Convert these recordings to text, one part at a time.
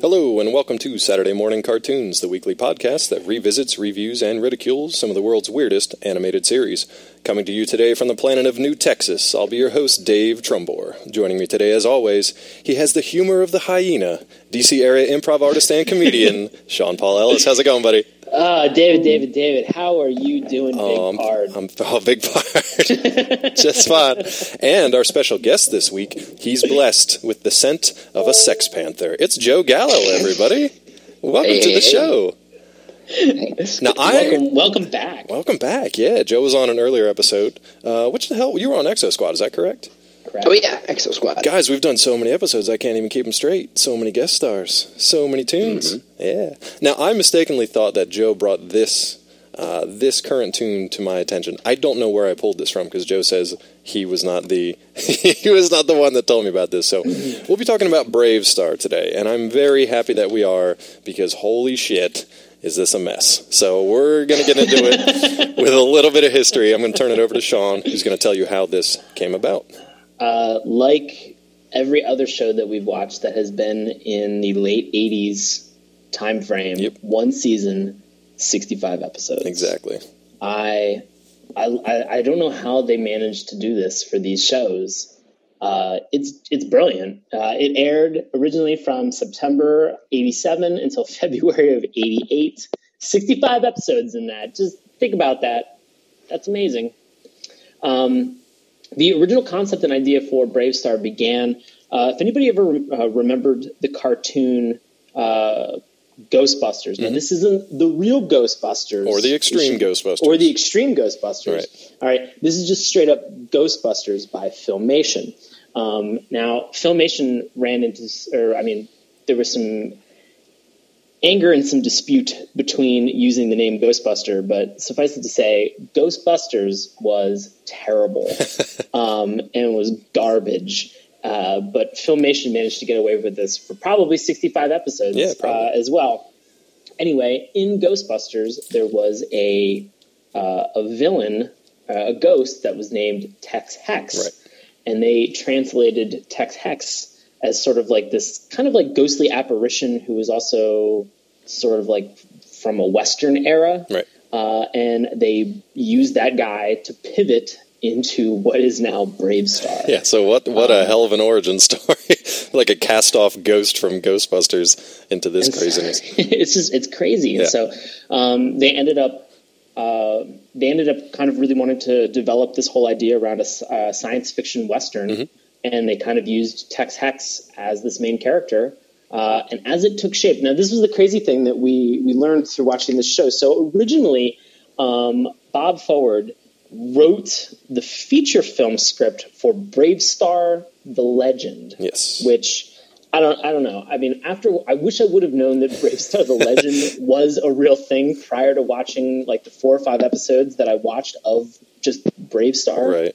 Hello, and welcome to Saturday Morning Cartoons, the weekly podcast that revisits, reviews, and ridicules some of the world's weirdest animated series. Coming to you today from the planet of New Texas, I'll be your host, Dave Trumbore. Joining me today, as always, he has the humor of the hyena, DC area improv artist and comedian, Sean Paul Ellis. How's it going, buddy? David, how are you doing, Big Pard? I'm Big Pard. Just fine. And our special guest this week, he's blessed with the scent of a sex panther. It's Joe Gallo, everybody. Welcome to the show. Now, welcome back. Welcome back, yeah. Joe was on an earlier episode. Which the hell? You were on Exo Squad, is that correct? Correct. Oh, yeah, Exo Squad. Guys, we've done so many episodes, I can't even keep them straight. So many guest stars. So many tunes. Mm-hmm. Yeah. Now, I mistakenly thought that Joe brought this current tune to my attention. I don't know where I pulled this from, because Joe says he was not the one that told me about this. So we'll be talking about Brave Star today, and I'm very happy that we are, because holy shit, is this a mess. So we're going to get into it with a little bit of history. I'm going to turn it over to Sean, who's going to tell you how this came about. Like every other show that we've watched that has been in the late 80s time frame, yep. One season, 65 episodes. Exactly. I don't know how they managed to do this for these shows. It's brilliant. It aired originally from September 87 until February of 88. 65 episodes in that. Just think about that. That's amazing. The original concept and idea for Brave Star began, if anybody ever remembered the cartoon Ghostbusters. Now, this isn't the real Ghostbusters. Or the Extreme Ghostbusters. Or the Extreme Ghostbusters. Right. All right. This is just straight up Ghostbusters by Filmation. Now, Filmation ran into, there was some anger and some dispute between using the name Ghostbuster, but suffice it to say, Ghostbusters was terrible and was garbage. But Filmation managed to get away with this for probably 65 episodes as well. Anyway, in Ghostbusters, there was a villain, a ghost that was named Tex Hex. Right. And they translated Tex Hex as sort of like this kind of like ghostly apparition who was also sort of like from a Western era. Right. And they used that guy to pivot into what is now Brave Star. Yeah, so what a hell of an origin story. Like a cast-off ghost from Ghostbusters into this craziness. It's crazy. Yeah. And so they ended up kind of really wanting to develop this whole idea around a science fiction Western. Mm-hmm. And they kind of used Tex Hex as this main character. And as it took shape, now this was the crazy thing that we learned through watching this show. So originally, Bob Forward wrote the feature film script for Brave Star: The Legend. Yes. Which I don't know. I mean, I wish I would have known that Brave Star: The Legend was a real thing prior to watching like the 4 or 5 episodes that I watched of just Brave Star. Right.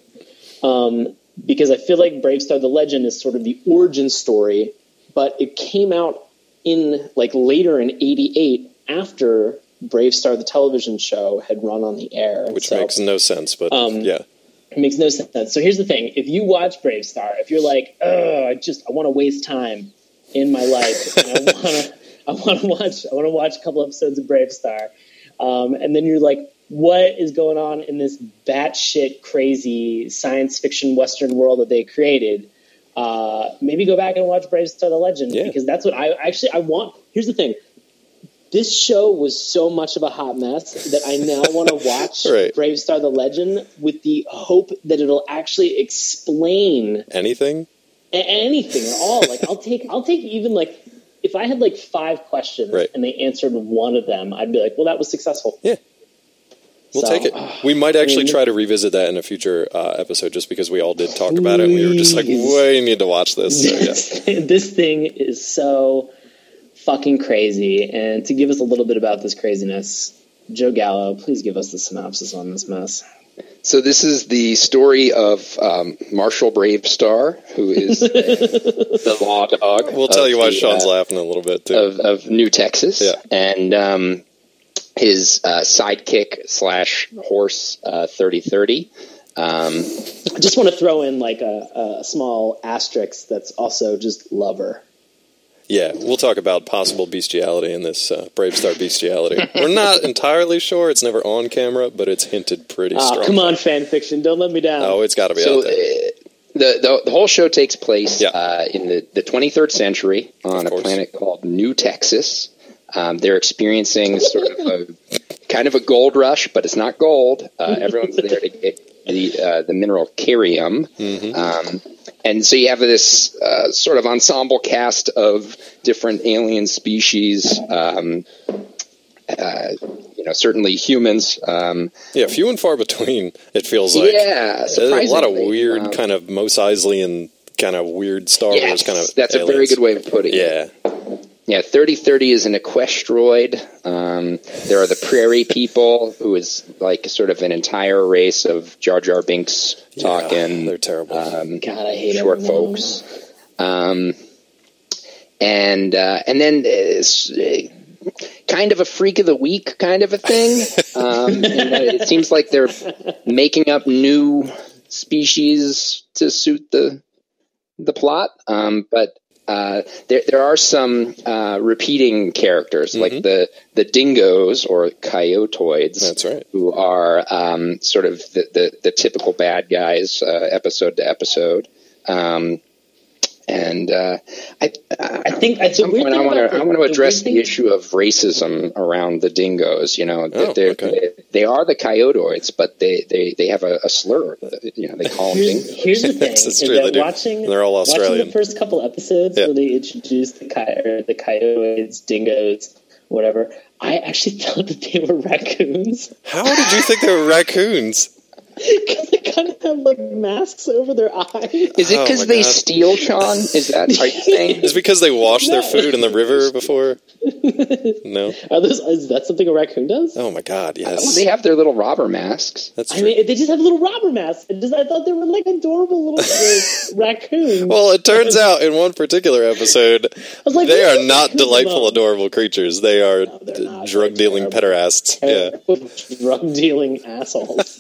Because I feel like Brave Star: The Legend is sort of the origin story, but it came out in like later in 88 after Brave Star, the television show, had run on the air. Which makes no sense, but yeah. It makes no sense. So here's the thing. If you watch Brave Star, if you're like, I want to waste time in my life, and I want to watch a couple episodes of Brave Star, and then you're like, what is going on in this batshit crazy science fiction Western world that they created? Maybe go back and watch Brave Star: The Legend, because that's what I want. Here's the thing. This show was so much of a hot mess that I now want to watch right. Brave Star: The Legend with the hope that it'll actually explain anything at all. Like I'll take even like if I had like 5 questions right. and they answered one of them, I'd be like, well, that was successful. Yeah. We'll take it. We might actually try to revisit that in a future episode, just because we all did talk about it. And we were just like, we need to watch this. So, yeah. This thing is so fucking crazy. And to give us a little bit about this craziness, Joe Gallo, please give us the synopsis on this mess. So this is the story of Marshall Brave Star, who is the law dog. We'll tell you why Sean's laughing a little bit, too. Of New Texas. Yeah. And his sidekick / horse 3030. I just want to throw in like a small asterisk that's also just lover. Yeah, we'll talk about possible bestiality in this Bravestar bestiality. We're not entirely sure. It's never on camera, but it's hinted pretty strong. Come on, fan fiction. Don't let me down. Oh, it's got to be out there. The whole show takes place in the 23rd century on a planet called New Texas. They're experiencing sort of a gold rush, but it's not gold. Everyone's there to get the mineral cerium. And so you have this sort of ensemble cast of different alien species, certainly humans. Few and far between, it feels like. Yeah, surprisingly. A lot of weird kind of Mos Eisley and kind of weird Star Wars kind of that's aliens. A very good way of putting it. Yeah, 3030 is an equestroid. There are the prairie people, who is like sort of an entire race of Jar Jar Binks talking. They're terrible. God, I hate short folks. And then it's kind of a freak of the week kind of a thing. It seems like they're making up new species to suit the plot. But there are some repeating characters, like the dingoes or coyotoids. That's right. Who are sort of the typical bad guys, episode to episode. I think at some point I want to address the issue of racism around the dingoes. They are the coyotoids, but they have a slur. They call them dingoes. Here's the thing: is that they're all Australian. Watching the first couple episodes where they introduced the coyotoids, dingoes, whatever, I actually thought that they were raccoons. How did you think they were raccoons? Because they kind of have like masks over their eyes. Is it because they steal, Sean? Is that are you saying? Is it because they wash their food in the river before? No. Is that something a raccoon does? Oh my God! Yes. Well, they have their little robber masks. That's true. I mean, they just have little robber masks. I thought they were like adorable little raccoons. Well, it turns out in one particular episode, they are not delightful, adorable creatures. They are drug-dealing pederasts. Drug dealing assholes.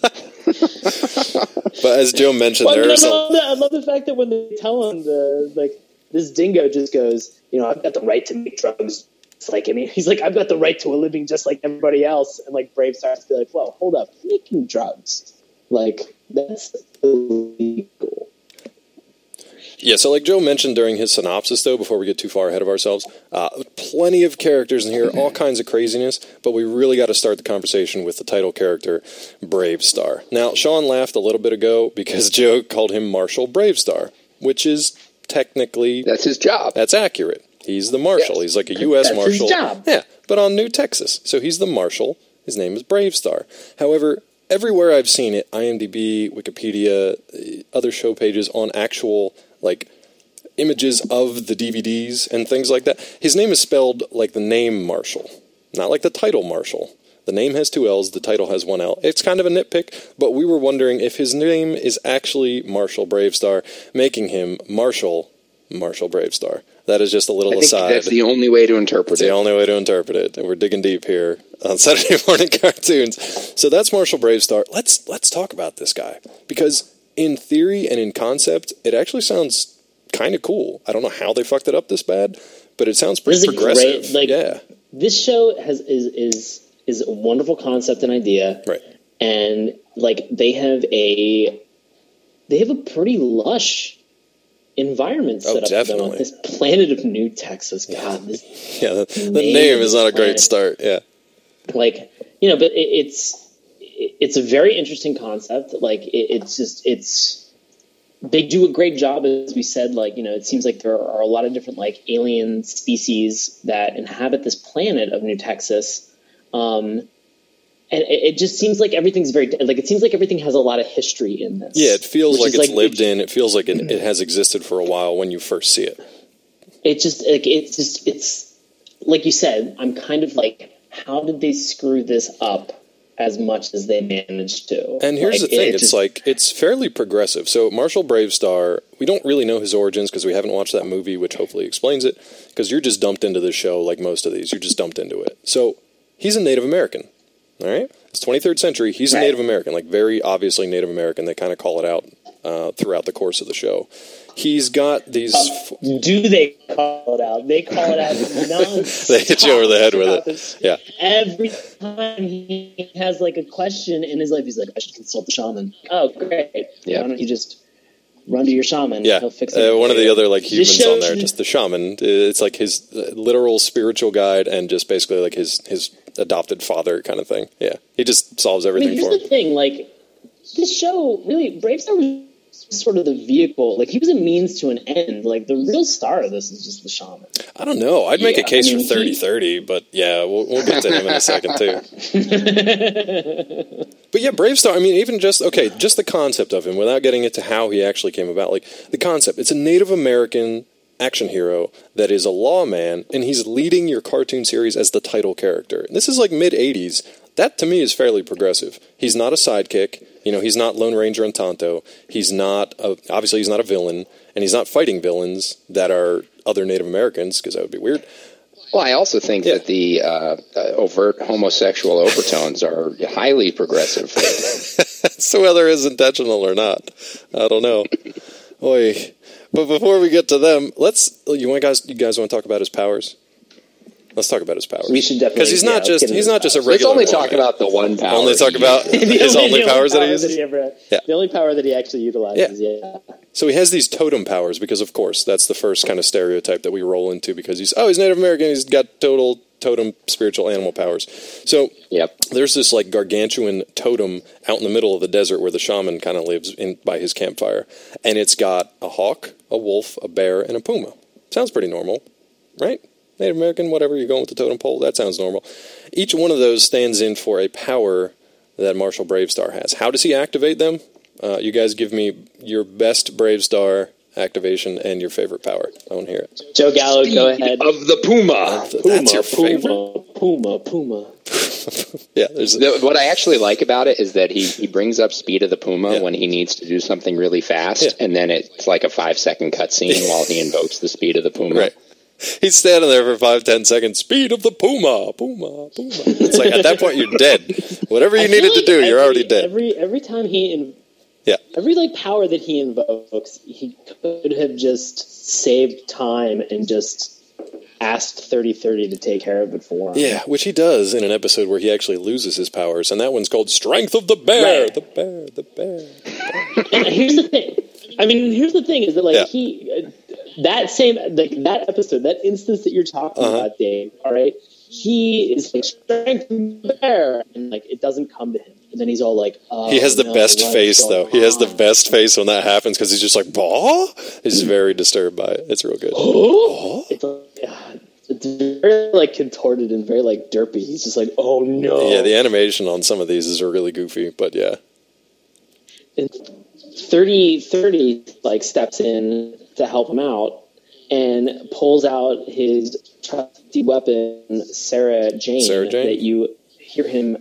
But as Joe mentioned, I love the fact that when they tell him this dingo just goes, I've got the right to make drugs. It's like, he's like, I've got the right to a living just like everybody else. And like Brave starts to be like, whoa, hold up, making drugs, that's illegal. Yeah, so like Joe mentioned during his synopsis, though, before we get too far ahead of ourselves, plenty of characters in here, all kinds of craziness, but we really got to start the conversation with the title character, Bravestar. Now, Sean laughed a little bit ago because Joe called him Marshal Bravestar, which is technically... That's his job. That's accurate. He's the Marshal. Yes. He's like a U.S. Marshal. That's his job. Yeah, but on New Texas. So he's the Marshal. His name is Bravestar. However, everywhere I've seen it, IMDb, Wikipedia, other show pages on actual... images of the DVDs and things like that. His name is spelled like the name Marshall, not like the title Marshall. The name has 2 L's, the title has 1 L. It's kind of a nitpick, but we were wondering if his name is actually Marshal Bravestar, making him Marshal Bravestar. That is just a little aside. That's the only way to interpret it. It's the only way to interpret it. And we're digging deep here on Saturday morning cartoons. So that's Marshal Bravestar. Let's talk about this guy. Because in theory and in concept, it actually sounds kind of cool. I don't know how they fucked it up this bad, but it sounds pretty progressive. This show is a wonderful concept and idea. Right. And they have a pretty lush environment set up for them on this planet of New Texas. God, the name is not a great start. Yeah, but it's a very interesting concept. They do a great job, as we said. It seems like there are a lot of different alien species that inhabit this planet of New Texas. And it just seems like everything's very it seems like everything has a lot of history in this. Yeah, it feels like it's lived in. It feels like it has existed for a while when you first see it. It's like you said. I'm kind of how did they screw this up as much as they managed to? And here's the thing: it's fairly progressive. So Marshal Bravestar, we don't really know his origins because we haven't watched that movie, which hopefully explains it. Because you're just dumped into this show, like most of these, you're just dumped into it. So he's a Native American. All right, it's 23rd century. He's a Native American, very obviously Native American. They kind of call it out throughout the course of the show. He's got these... Do they call it out? They call it out nonstop. They hit you over the head with it. This. Yeah. Every time he has like a question in his life, he's like, I should consult the shaman. Oh, great. Yeah. Why don't you just run to your shaman? Yeah. He'll fix it. One of the other like humans on there, just the shaman. It's like his literal spiritual guide and just basically like his adopted father kind of thing. Yeah. He just solves everything for him. Here's the thing, like, this show, really, Bravestar was sort of the vehicle. Like, he was a means to an end. Like, the real star of this is just the shaman. I don't know. I'd make a case for 30-30, but yeah, we'll get to him in a second, too. But yeah, Bravestar, I mean, even just the concept of him, without getting into how he actually came about, like, the concept, it's a Native American action hero that is a lawman, and he's leading your cartoon series as the title character. And this is like mid-'80s. That, to me, is fairly progressive. He's not a sidekick. You know, he's not Lone Ranger and Tonto. He's not, obviously he's not a villain, and he's not fighting villains that are other Native Americans, because that would be weird. Well, I also think that the overt homosexual overtones are highly progressive. So whether it's intentional or not, I don't know. Oy. But before we get to them, you guys want to talk about his powers? Let's talk about his powers. We should definitely, because he's not just a regular. Let's only talk about the one power. Only talk about his only powers that he uses. The only power that he actually utilizes. Yeah. So he has these totem powers because, of course, that's the first kind of stereotype that we roll into because he's Native American. He's got total totem spiritual animal powers. So there's this like gargantuan totem out in the middle of the desert where the shaman kind of lives by his campfire, and it's got a hawk, a wolf, a bear, and a puma. Sounds pretty normal, right? Native American, whatever, you're going with the totem pole, that sounds normal. Each one of those stands in for a power that Marshall Bravestar has. How does he activate them? You guys give me your best Bravestar activation and your favorite power. I want to hear it. Joe Gallo, go ahead. Of the Puma. That's your favorite? Puma. Yeah. What I actually like about it is that he brings up Speed of the Puma when he needs to do something really fast, and then it's like a 5-second cutscene while he invokes the Speed of the Puma. Right. He's standing there for 5-10 seconds. Speed of the Puma. It's like at that point you're dead. Whatever you needed to do, you're already dead. Every time every like power that he invokes, he could have just saved time and just asked 30-30 to take care of it for him. Yeah, which he does in an episode where he actually loses his powers, and that one's called Strength of the Bear. Right. The bear. And here's the thing is that like he. That episode, that instance that you're talking about, Dave, all right? He is like, strength of the bear, and like, it doesn't come to him. And then he's all like, he has the best face, though. He has the best face when that happens, because he's just like, bah? He's very disturbed by it. It's real good. It's very, like, contorted and very, like, derpy. He's just like, oh, no. Yeah, the animation on some of these is really goofy, but yeah. And 30-30, like, steps in to help him out and pulls out his trusty weapon, Sarah Jane. That you hear him.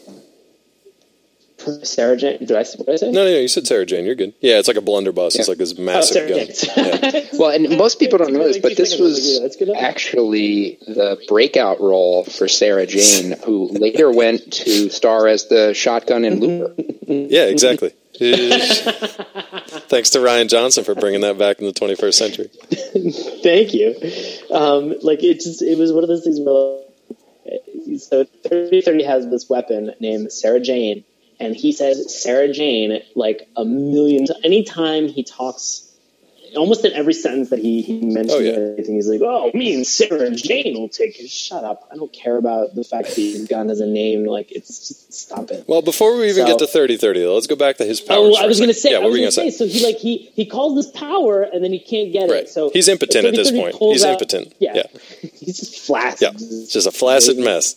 Sarah Jane? What did I say? No, you said Sarah Jane. You're good. Yeah, it's like a blunderbuss. Yeah. It's like this massive gun. Well, and most people don't know this, but this was actually the breakout role for Sarah Jane, who later went to star as the shotgun in Looper. Yeah, exactly. Thanks to Rian Johnson for bringing that back in the 21st century. Thank you. It was one of those things where, so 30-30 has this weapon named Sarah Jane, and he says Sarah Jane like a million times. Anytime he talks, almost in every sentence that he mentions anything, he's like, oh, me and Sarah Jane will take it. Shut up. I don't care about the fact that his gun has a name. Like, it's just, stop it. Well, before we even get to 30-30, though, let's go back to his powers. I was going to say, so he calls this power, and then he can't get it. So he's impotent at this point. He's impotent. Yeah. He's just flaccid. Yeah. It's just a flaccid mess.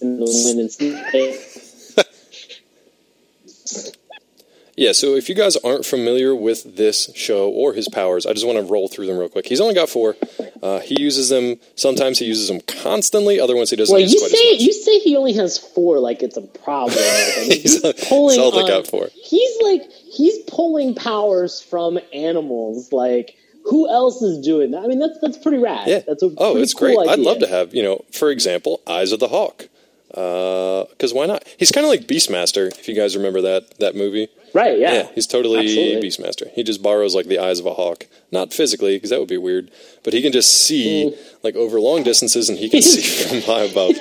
Yeah, so if you guys aren't familiar with this show or his powers, I just want to roll through them real quick. He's only got 4. He uses them. Sometimes he uses them constantly. Other ones he doesn't use quite as much. You say he only has 4 like it's a problem. He's only got 4. He's pulling powers from animals. Like, who else is doing that? I mean, that's pretty rad. Yeah. That's a it's cool great. idea. I'd love to have, for example, Eyes of the Hawk. Because why not? He's kind of like Beastmaster, if you guys remember that movie. Right, yeah. Yeah, he's totally Absolutely. Beastmaster. He just borrows like the eyes of a hawk. Not physically, because that would be weird. But he can just see like over long distances, and he can see from high above.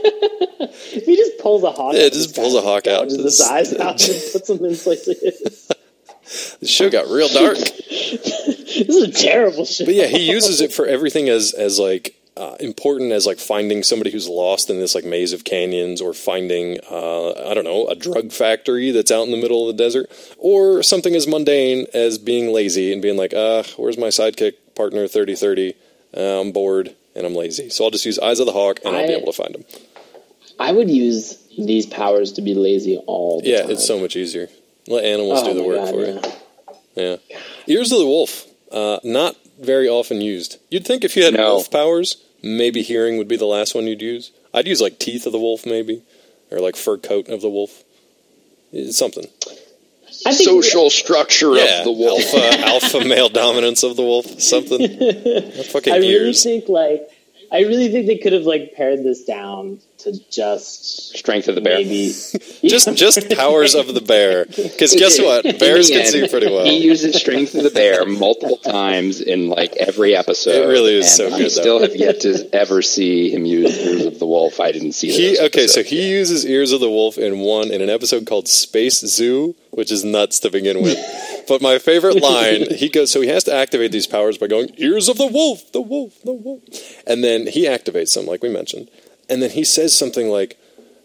He just pulls a hawk. Yeah, just pulls a hawk out. His eyes out and puts them in places. The show got real dark. This is a terrible show. But yeah, he uses it for everything as like important as like finding somebody who's lost in this like maze of canyons, or finding I don't know, a drug factory that's out in the middle of the desert, or something as mundane as being lazy and being like, where's my sidekick partner 3030? I'm bored and I'm lazy, so I'll just use Eyes of the Hawk and I'll be able to find him. I would use these powers to be lazy all the time. Yeah, it's so much easier. Let animals do the work for you. Yeah. Ears of the Wolf, not very often used. You'd think if you had wolf powers, maybe hearing would be the last one you'd use. I'd use like teeth of the wolf, maybe, or like fur coat of the wolf. It's something. Social structure of the wolf. Alpha male dominance of the wolf. Something. Fucking ears. I really think they could have like pared this down to just strength of the bear. Maybe just powers of the bear. Because guess what? Bears can see pretty well. He uses strength of the bear multiple times in like every episode. It really is so good. I still have yet to ever see him use ears of the wolf. I didn't see that. So he uses ears of the wolf in an episode called Space Zoo, which is nuts to begin with. But my favorite line, he has to activate these powers by going, ears of the wolf, the wolf, the wolf. And then he activates them, like we mentioned. And then he says something like,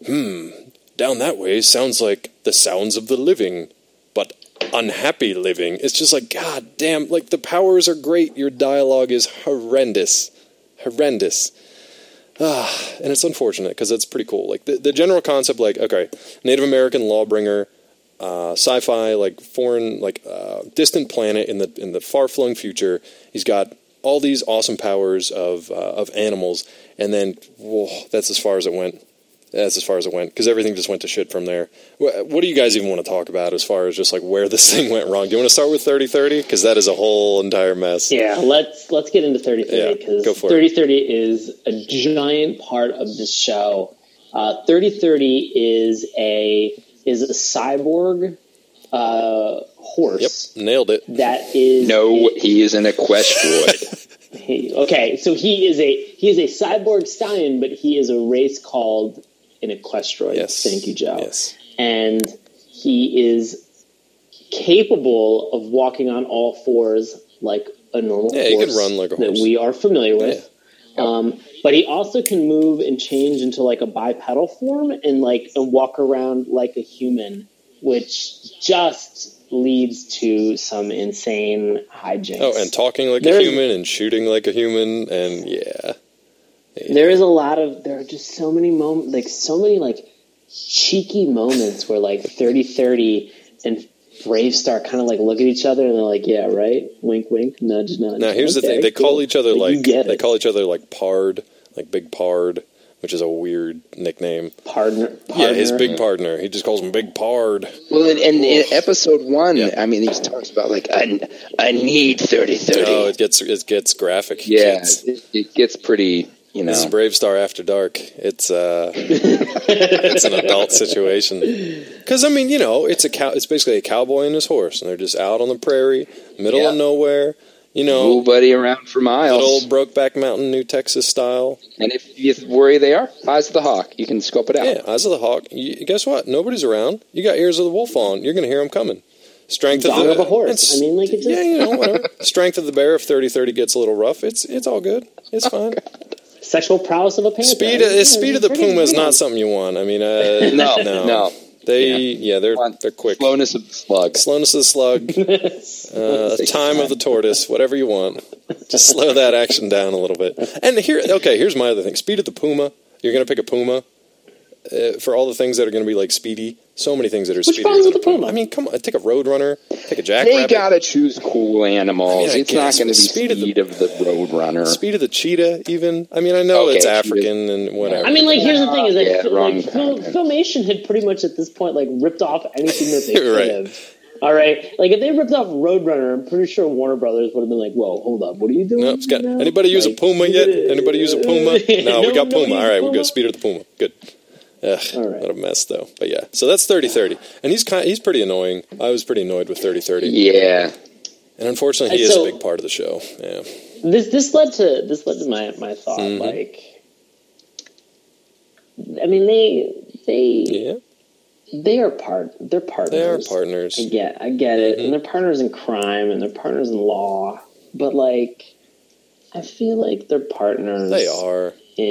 down that way sounds like the sounds of the living, but unhappy living. It's just like, God damn, like the powers are great. Your dialogue is horrendous. Horrendous. And it's unfortunate because it's pretty cool. Like the general concept, like, okay, Native American lawbringer, sci-fi, like foreign, like distant planet in the far-flung future. He's got all these awesome powers of animals, and then that's as far as it went. That's as far as it went, because everything just went to shit from there. What do you guys even want to talk about as far as just like where this thing went wrong? Do you want to start with 3030? Because that is a whole entire mess. Yeah, let's get into 3030, because 3030 is a giant part of this show. 3030 is a cyborg horse. Yep, nailed it. That is he is an equestroid. Okay, so he is a cyborg stallion, but he is a race called an equestroid. Yes. Thank you, Joe. Yes. And he is capable of walking on all fours like a normal horse. Yeah, he can run like a horse that we are familiar with. Yeah. But he also can move and change into like a bipedal form and walk around like a human, which just leads to some insane hijinks. Oh, and talking like a human and shooting like a human, and there are just so many moments, like so many like cheeky moments where like 3030 and Bravestar kind of like look at each other and they're like, yeah, right, wink, wink, nudge, nudge. Now here's the thing: they call each other like Pard, like Big Pard, which is a weird nickname. Partner. Yeah, his big partner. He just calls him Big Pard. Well, in episode 1, I mean, he talks about like I need 3030. Oh, it gets graphic. Yeah, it gets pretty. You know, this is Bravestar After Dark. It's it's an adult situation. Because I mean, it's basically a cowboy and his horse, and they're just out on the prairie, middle of nowhere. Nobody around for miles. Old Brokeback Mountain, New Texas style. And if you worry they are, Eyes of the Hawk. You can scope it out. Yeah, Eyes of the Hawk. Guess what? Nobody's around. You got Ears of the Wolf on. You're going to hear them coming. Strength of the horse. I mean, like it just whatever. Strength of the bear. If 3030 gets a little rough, it's all good. It's fine. Sexual prowess of a panther. Speed of the puma is not something you want. I mean, no. They're quick. Slowness of the slug. Time of the tortoise. Whatever you want. Just slow that action down a little bit. And here's my other thing. Speed of the puma. You're going to pick a puma for all the things that are going to be like speedy. So many things that are speedy. Which one's with the puma? I mean, come on. Take a roadrunner. Take a jackrabbit. They got to choose cool animals. It's not going to be speed of the roadrunner. Speed of the cheetah, even. I mean, I know it's African and whatever. I mean, like, here's the thing: is that Filmation had pretty much at this point like ripped off anything that they could have. All right, like if they ripped off Roadrunner, I'm pretty sure Warner Brothers would have been like, "Whoa, hold up, what are you doing?" No, Scott. Anybody use a puma yet? Anybody use a puma? No, we got puma. All right, we got Speed of the puma. Good. All right. What a mess, though. But yeah, so that's 30-30, and he's pretty annoying. I was pretty annoyed with 30-30. Yeah, and unfortunately, he is a big part of the show. Yeah. This led to my thought. Mm-hmm. Like, I mean, they are they're partners. They are partners. I get it, and they're partners in crime and they're partners in law. But like, I feel like they're partners. They are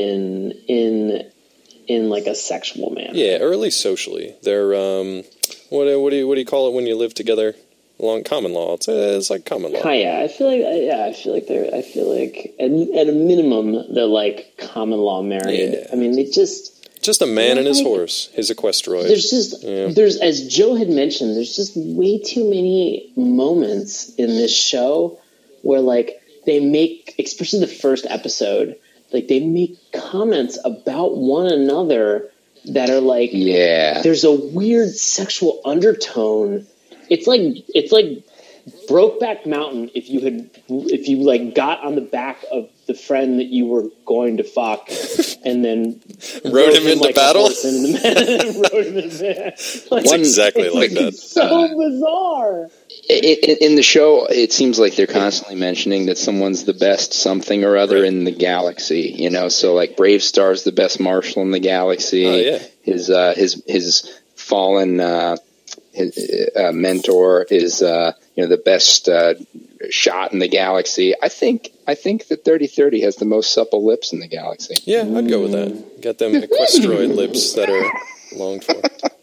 in like a sexual manner. Yeah, or at least socially. They're what do you call it when you live together? Along common law. It's like common law. Yeah, I feel like at a minimum they're like common law married. Yeah. I mean, they just a man and his horse, his equestrian. There's as Joe had mentioned, there's just way too many moments in this show where like they make, especially the first episode, like they make comments about one another that are like, there's a weird sexual undertone. It's like Brokeback Mountain if you like got on the back of the friend that you were going to fuck and then rode him into battle. Rode him into battle. It's exactly like that. It's so bizarre. In the show, it seems like they're constantly mentioning that someone's the best something or other in the galaxy. You know, so like Brave Star's the best marshal in the galaxy. Oh, yeah. His fallen his mentor is the best shot in the galaxy. I think that 30-30 has the most supple lips in the galaxy. Yeah, I'd go with that. Got them equestrian lips that are longed for.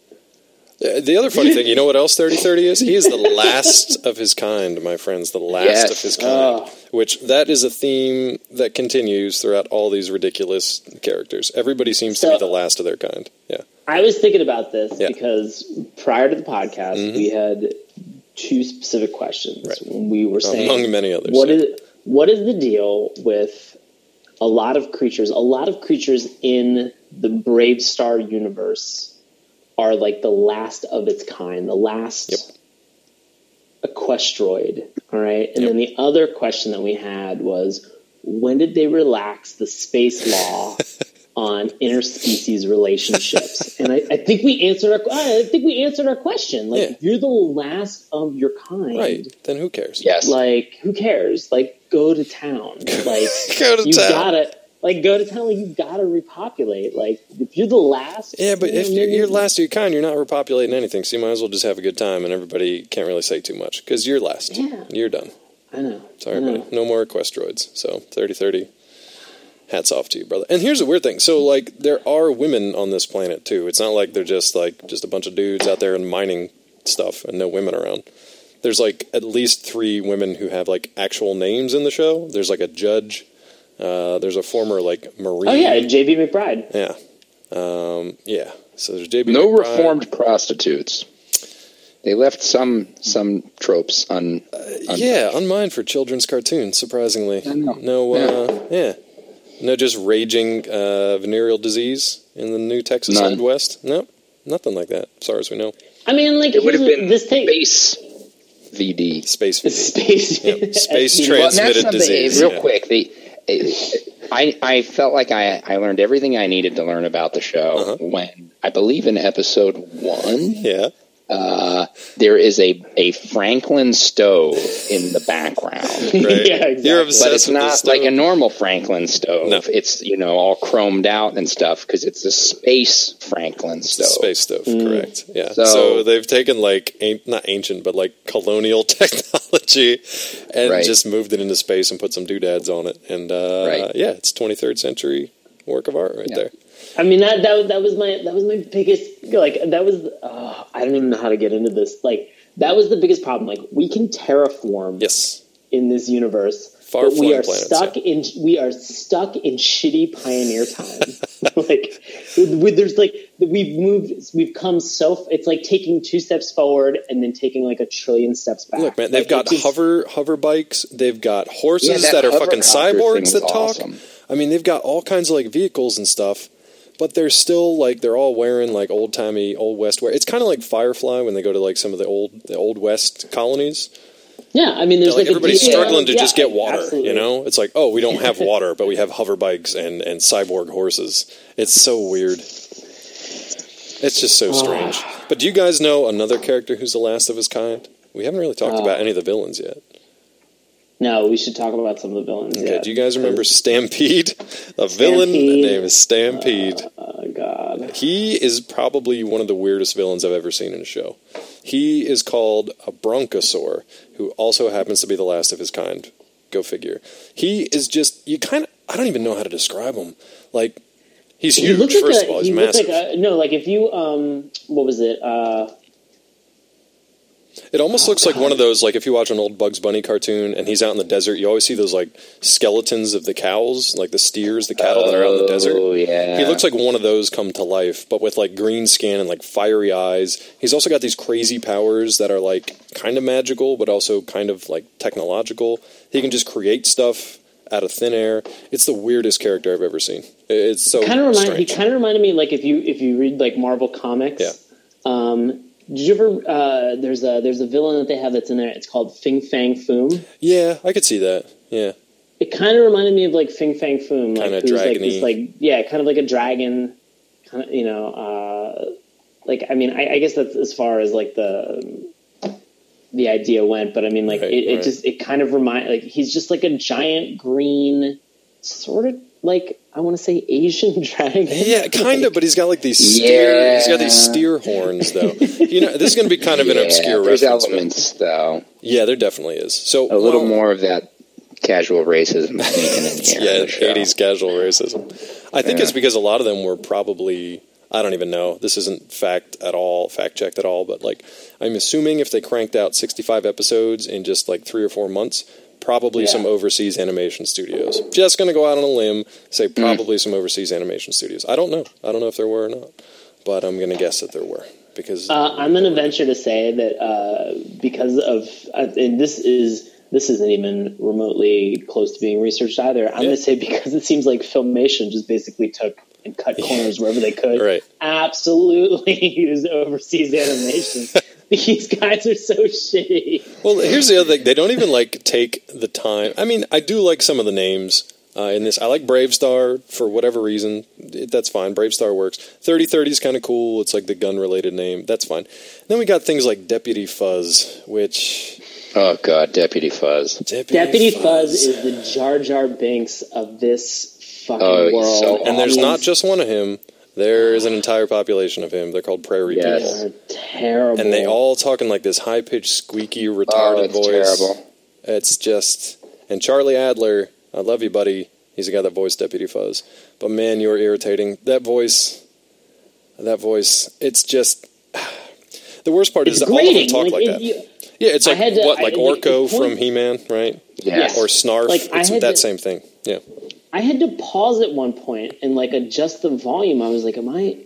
The other funny thing, you know what else 30-30 is? He is the last of his kind, my friends. The last of his kind. Which, that is a theme that continues throughout all these ridiculous characters. Everybody seems to be the last of their kind. Yeah. I was thinking about this because prior to the podcast, we had two specific questions. Right. We were saying, among many others, what is the deal with a lot of creatures in the Brave Star universe are like the last of its kind, the last equestroid, all right? And then the other question that we had was, when did they relax the space law on interspecies relationships? And I think we answered our question. Like, if you're the last of your kind, right? Then who cares? Yes. Like, who cares? Like, go to town. Like, go to town. Go to town. Like, you gotta repopulate. Like, if you're the last, but if you're last of your kind, you're not repopulating anything. So you might as well just have a good time, and everybody can't really say too much because you're last. Yeah. You're done. I know. Sorry, buddy. No more equestroids. So 30-30. Hats off to you, brother. And here's a weird thing. So, like, there are women on this planet, too. It's not like they're just a bunch of dudes out there and mining stuff and no women around. There's, like, at least 3 women who have, like, actual names in the show. There's, like, a judge. There's a former, like, Marine. Oh, yeah, J.B. McBride. Yeah. So there's J.B. No McBride. reformed prostitutes. They left some tropes unmined for children's cartoons, surprisingly. I know. No, just raging venereal disease in the new Texas Old West? No, nothing like that, as far as we know. I mean, like, it would have been this thing. Space VD. Space VD. Space transmitted disease. Real quick, I felt like I learned everything I needed to learn about the show when, I believe in episode 1, there is a Franklin stove in the background. Right. Yeah, exactly. You're obsessed but it's with not like a normal Franklin stove. No. It's all chromed out and stuff because it's a space Franklin stove. Space stove, correct. Yeah. So they've taken like not ancient, but like colonial technology and just moved it into space and put some doodads on it. And it's 23rd century work of art there. I mean that was my biggest, like, that was I don't even know how to get into this. Like, that was the biggest problem. Like, we can terraform in this universe, but we are stuck in shitty pioneer time. Like, there's like we've come so, it's like taking 2 steps forward and then taking like a trillion steps back. Look, man, they've got hover bikes, they've got horses that are fucking cyborgs that talk. Awesome. I mean, they've got all kinds of like vehicles and stuff. But they're still, like, they're all wearing, like, old-timey, Old West wear. It's kind of like Firefly when they go to, like, some of the Old West colonies. Yeah, I mean, there's like everybody's struggling to just get water, absolutely. you know? It's like, oh, we don't have water, but we have hover bikes and cyborg horses. It's so weird. It's just so strange. But do you guys know another character who's the last of his kind? We haven't really talked about any of the villains yet. No, we should talk about some of the villains. Okay, do you guys remember Stampede? The villain name is Stampede. Oh, God. He is probably one of the weirdest villains I've ever seen in a show. He is called a Bronchosaur, who also happens to be the last of his kind. Go figure. He is just, I don't even know how to describe him. Like, he's huge, first of all. He's massive. If you, what was it? It almost looks like one of those, like if you watch an old Bugs Bunny cartoon and he's out in the desert, you always see those like skeletons of the cows, like the steers, the cattle that are out in the desert. Oh, yeah. He looks like one of those come to life, but with like green skin and like fiery eyes. He's also got these crazy powers that are like kind of magical, but also kind of like technological. He can just create stuff out of thin air. It's the weirdest character I've ever seen. It's so strange. He kind of reminded me, like if you read like Marvel comics. Yeah. Did you ever? There's a villain that they have that's in there. It's called Fing Fang Foom. Yeah, I could see that. Yeah. It kind of reminded me of like Fing Fang Foom, like who's like this, like kind of like a dragon, kind of I guess that's as far as like the idea went, but I mean like it kind of he's just like a giant green sort of like. I want to say Asian dragon. Yeah, kind of, but he's got like these steer. He's got these steer horns, though. This is going to be kind of an obscure reference. There's elements, though. Yeah, there definitely is. So a little more of that casual racism. Yeah, 80s casual racism. I think it's because a lot of them were probably. I don't even know. This isn't fact checked at all. But like, I'm assuming if they cranked out 65 episodes in just like 3 or 4 months. Probably some overseas animation studios. Just going to go out on a limb, say probably some overseas animation studios. I don't know. I don't know if there were or not, but I'm going to guess that there were because I'm going to venture to say that because of and this isn't even remotely close to being researched either. I'm going to say because it seems like Filmation just basically took and cut corners wherever they could. Right. Absolutely used overseas animation. These guys are so shitty. Well, here's the other thing. They don't even, take the time. I mean, I do like some of the names in this. I like Bravestar for whatever reason. That's fine. Bravestar works. 3030 is kind of cool. It's like the gun-related name. That's fine. Then we got things like Deputy Fuzz, which... Oh, God, Deputy Fuzz. Deputy Fuzz is the Jar Jar Binks of this fucking world. So and there's not just one of him. There is an entire population of him. They're called prairie people. They're terrible. And they all talk in like this high-pitched, squeaky, retarded voice. Terrible. It's just... And Charlie Adler, I love you, buddy. He's the guy that voiced Deputy Fuzz. But man, you're irritating. That voice, it's just... The worst part is that all of them talk like that. Yeah, it's like, Orko from He-Man, right? Yes. Or Snarf. It's that same thing. Yeah. I had to pause at one point and adjust the volume. I was like, am I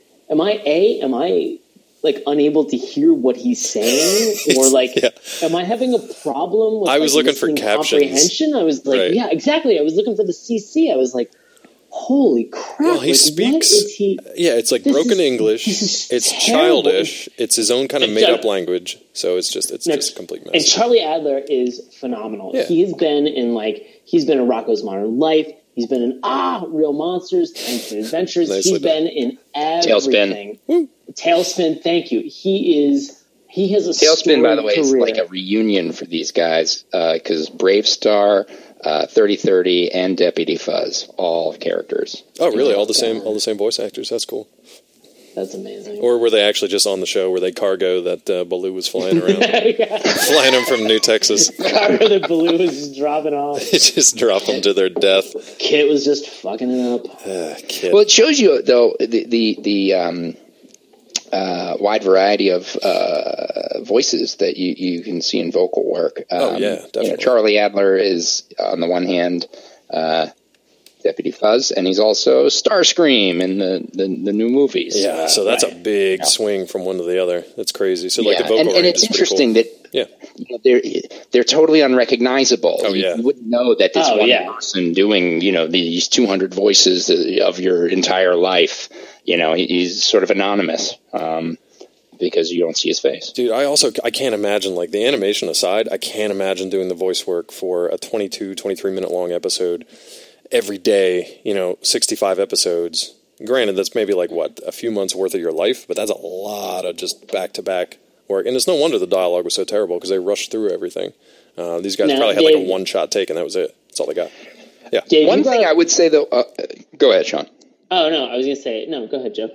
unable to hear what he's saying, or am I having a problem with? I was looking for captions. Comprehension. I was like, yeah, exactly. I was looking for the CC. I was like, holy crap! Well, he speaks. Yeah, it's like broken English. It's childish. It's his own kind of made-up language. So it's just a complete mess. And Charlie Adler is phenomenal. Yeah. He has been in Rocko's Modern Life. He's been in Real Monsters, Tiny Adventures. He's been in everything. Tailspin, thank you. He has a Tailspin, by the way, is like a reunion for these guys because Bravestar, 3030, and Deputy Fuzz, all characters. Oh, really? All the same voice actors. That's cool. That's amazing. Or were they actually just on the show? Were they cargo that Baloo was flying around? Flying them from New Texas. Cargo that Baloo was just dropping off. Just drop them to their death. Kit was just fucking it up. Kit. Well, it shows you, though, the wide variety of voices that you can see in vocal work. Definitely. Charlie Adler is, on the one hand... Deputy Fuzz, and he's also Starscream in the new movies. Yeah, so that's a big swing from one to the other. That's crazy. So the vocal and it's interesting that they're totally unrecognizable. Oh, yeah. You wouldn't know that this one person doing these 200 voices of your entire life. He's sort of anonymous because you don't see his face. Dude, I can't imagine, the animation aside, I can't imagine doing the voice work for a 23 minute long episode. Every day, 65 episodes, granted, that's maybe like, a few months worth of your life, but that's a lot of just back-to-back work. And it's no wonder the dialogue was so terrible, because they rushed through everything. These guys probably had like a one-shot take, and that was it. That's all they got. Yeah. Dave, one thing I would say, though... go ahead, Sean. Oh, no, I was going to say... No, go ahead, Joe.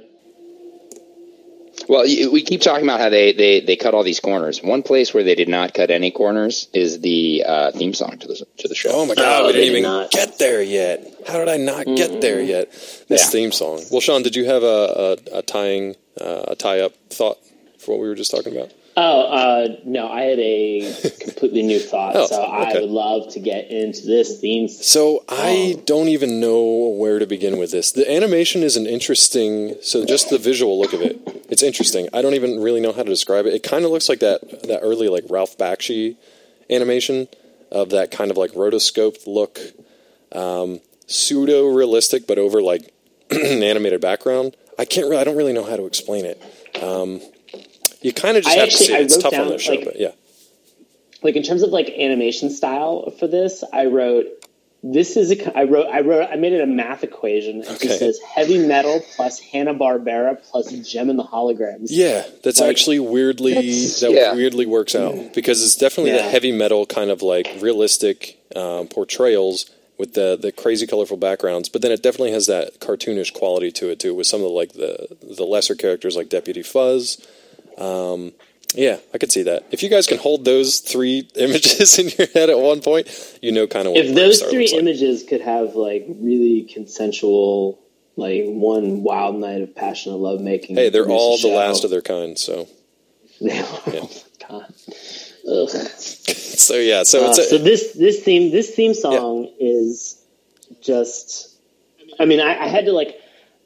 Well, we keep talking about how they cut all these corners. One place where they did not cut any corners is the theme song to the show. Oh my God, we didn't even get there yet. How did I not get there yet? This theme song. Well, Sean, did you have a tie-up thought for what we were just talking about? Oh, no, I had a completely new thought, I would love to get into this theme song. So I don't even know where to begin with this. The animation is an interesting, so just the visual look of it, it's interesting. I don't even really know how to describe it. It kind of looks like that early like Ralph Bakshi animation of that kind of like rotoscoped look, pseudo-realistic, but over like an animated background. I don't really know how to explain it. You kind of just have to see it. It's tough on this show, but yeah. Like in terms of like animation style for this, I made it a math equation. It just says heavy metal plus Hanna-Barbera plus Gem and the Holograms. Yeah, that's like, actually weirdly works out, because it's definitely the heavy metal kind of like realistic portrayals with the crazy colorful backgrounds, but then it definitely has that cartoonish quality to it too, with some of the lesser characters like Deputy Fuzz. Yeah, I could see that. If you guys can hold those three images in your head at one point, you know kind of what if those three images could have like really consensual, like one wild night of passionate lovemaking. Hey, they're all the last of their kind, so. Yeah. Oh, God. Ugh. So yeah, this theme song is just. I mean, I had to like.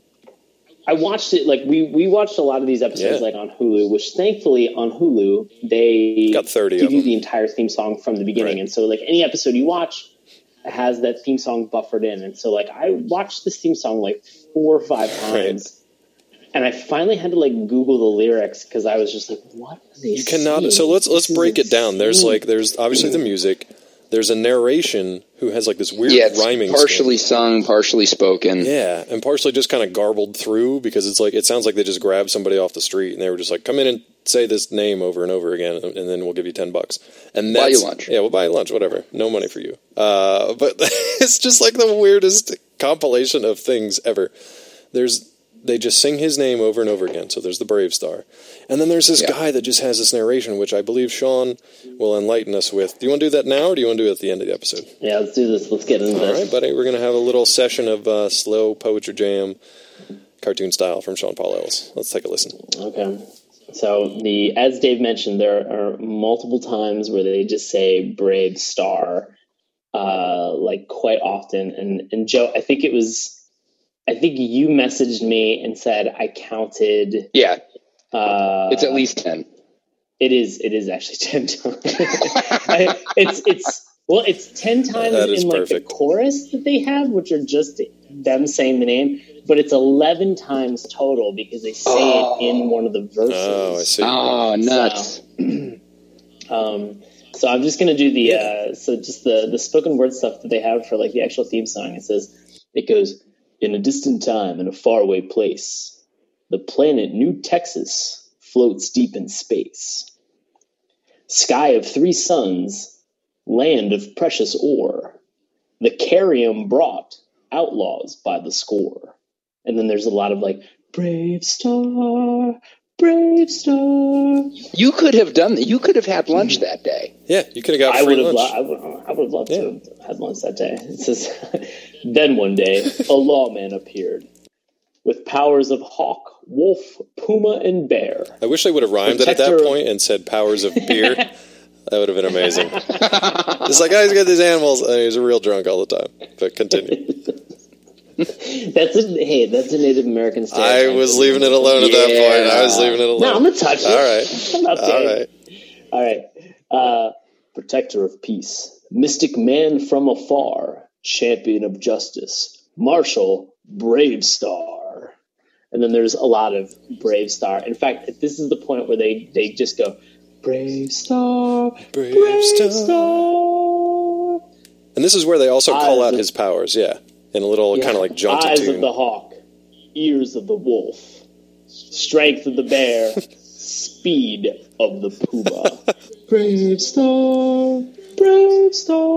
I watched it, like, we watched a lot of these episodes, like, on Hulu, which, thankfully, on Hulu, they got 30 give you the entire theme song from the beginning. Right. And so, like, any episode you watch has that theme song buffered in. And so, like, I watched this theme song, like, 4 or 5 times. Right. And I finally had to, like, Google the lyrics, because I was just like, what are they saying? So let's break it down. There's obviously the music. There's a narration who has like this weird rhyming partially sung, partially spoken. Yeah, and partially just kind of garbled through, because it's like it sounds like they just grabbed somebody off the street and they were just like, come in and say this name over and over again, and then we'll give you $10. And buy you lunch. Yeah, we'll buy you lunch, whatever. No money for you. But it's just like the weirdest compilation of things ever. They just sing his name over and over again. So there's the Brave Star. And then there's this guy that just has this narration, which I believe Sean will enlighten us with. Do you want to do that now, or do you want to do it at the end of the episode? Yeah, let's do this. Let's get into this. All right, buddy. We're going to have a little session of slow poetry jam, cartoon style, from Sean Paul Ellis. Let's take a listen. Okay. So, as Dave mentioned, there are multiple times where they just say Brave Star, like quite often. And Joe, I think you messaged me and said I counted. Yeah. It's at least 10. It is actually 10 times. It's 10 times in like the chorus that they have, which are just them saying the name, but it's 11 times total because they say it in one of the verses. Oh, I see. Oh, nuts. So I'm just going to do the spoken word stuff that they have for like the actual theme song. It goes, in a distant time, in a faraway place, the planet New Texas floats deep in space. Sky of 3 suns, land of precious ore, the Carium brought, outlaws by the score. And then there's a lot of like, brave star, brave star. You could have done that. You could have had lunch that day. Yeah, you could have got free lunch. I would have loved to have had lunch that day. It says, then one day, a lawman appeared with powers of hawk, wolf, puma, and bear. I wish they would have rhymed it at that point and said powers of beer. That would have been amazing. It's like, he's got these animals, and he's a real drunk all the time. But continue. That's a Native American stereotype. I was leaving it alone at that point. I was leaving it alone. No, I'm going to touch it. All right. All right. Protector of peace, mystic man from afar, champion of justice, marshal, brave star. And then there's a lot of brave star. In fact, this is the point where they just go, brave star, brave star. And this is where they also call out his powers, in a little kind of like jaunty Eyes tune. of the hawk. ears of the wolf, strength of the bear, speed of the puma. Brave star, brave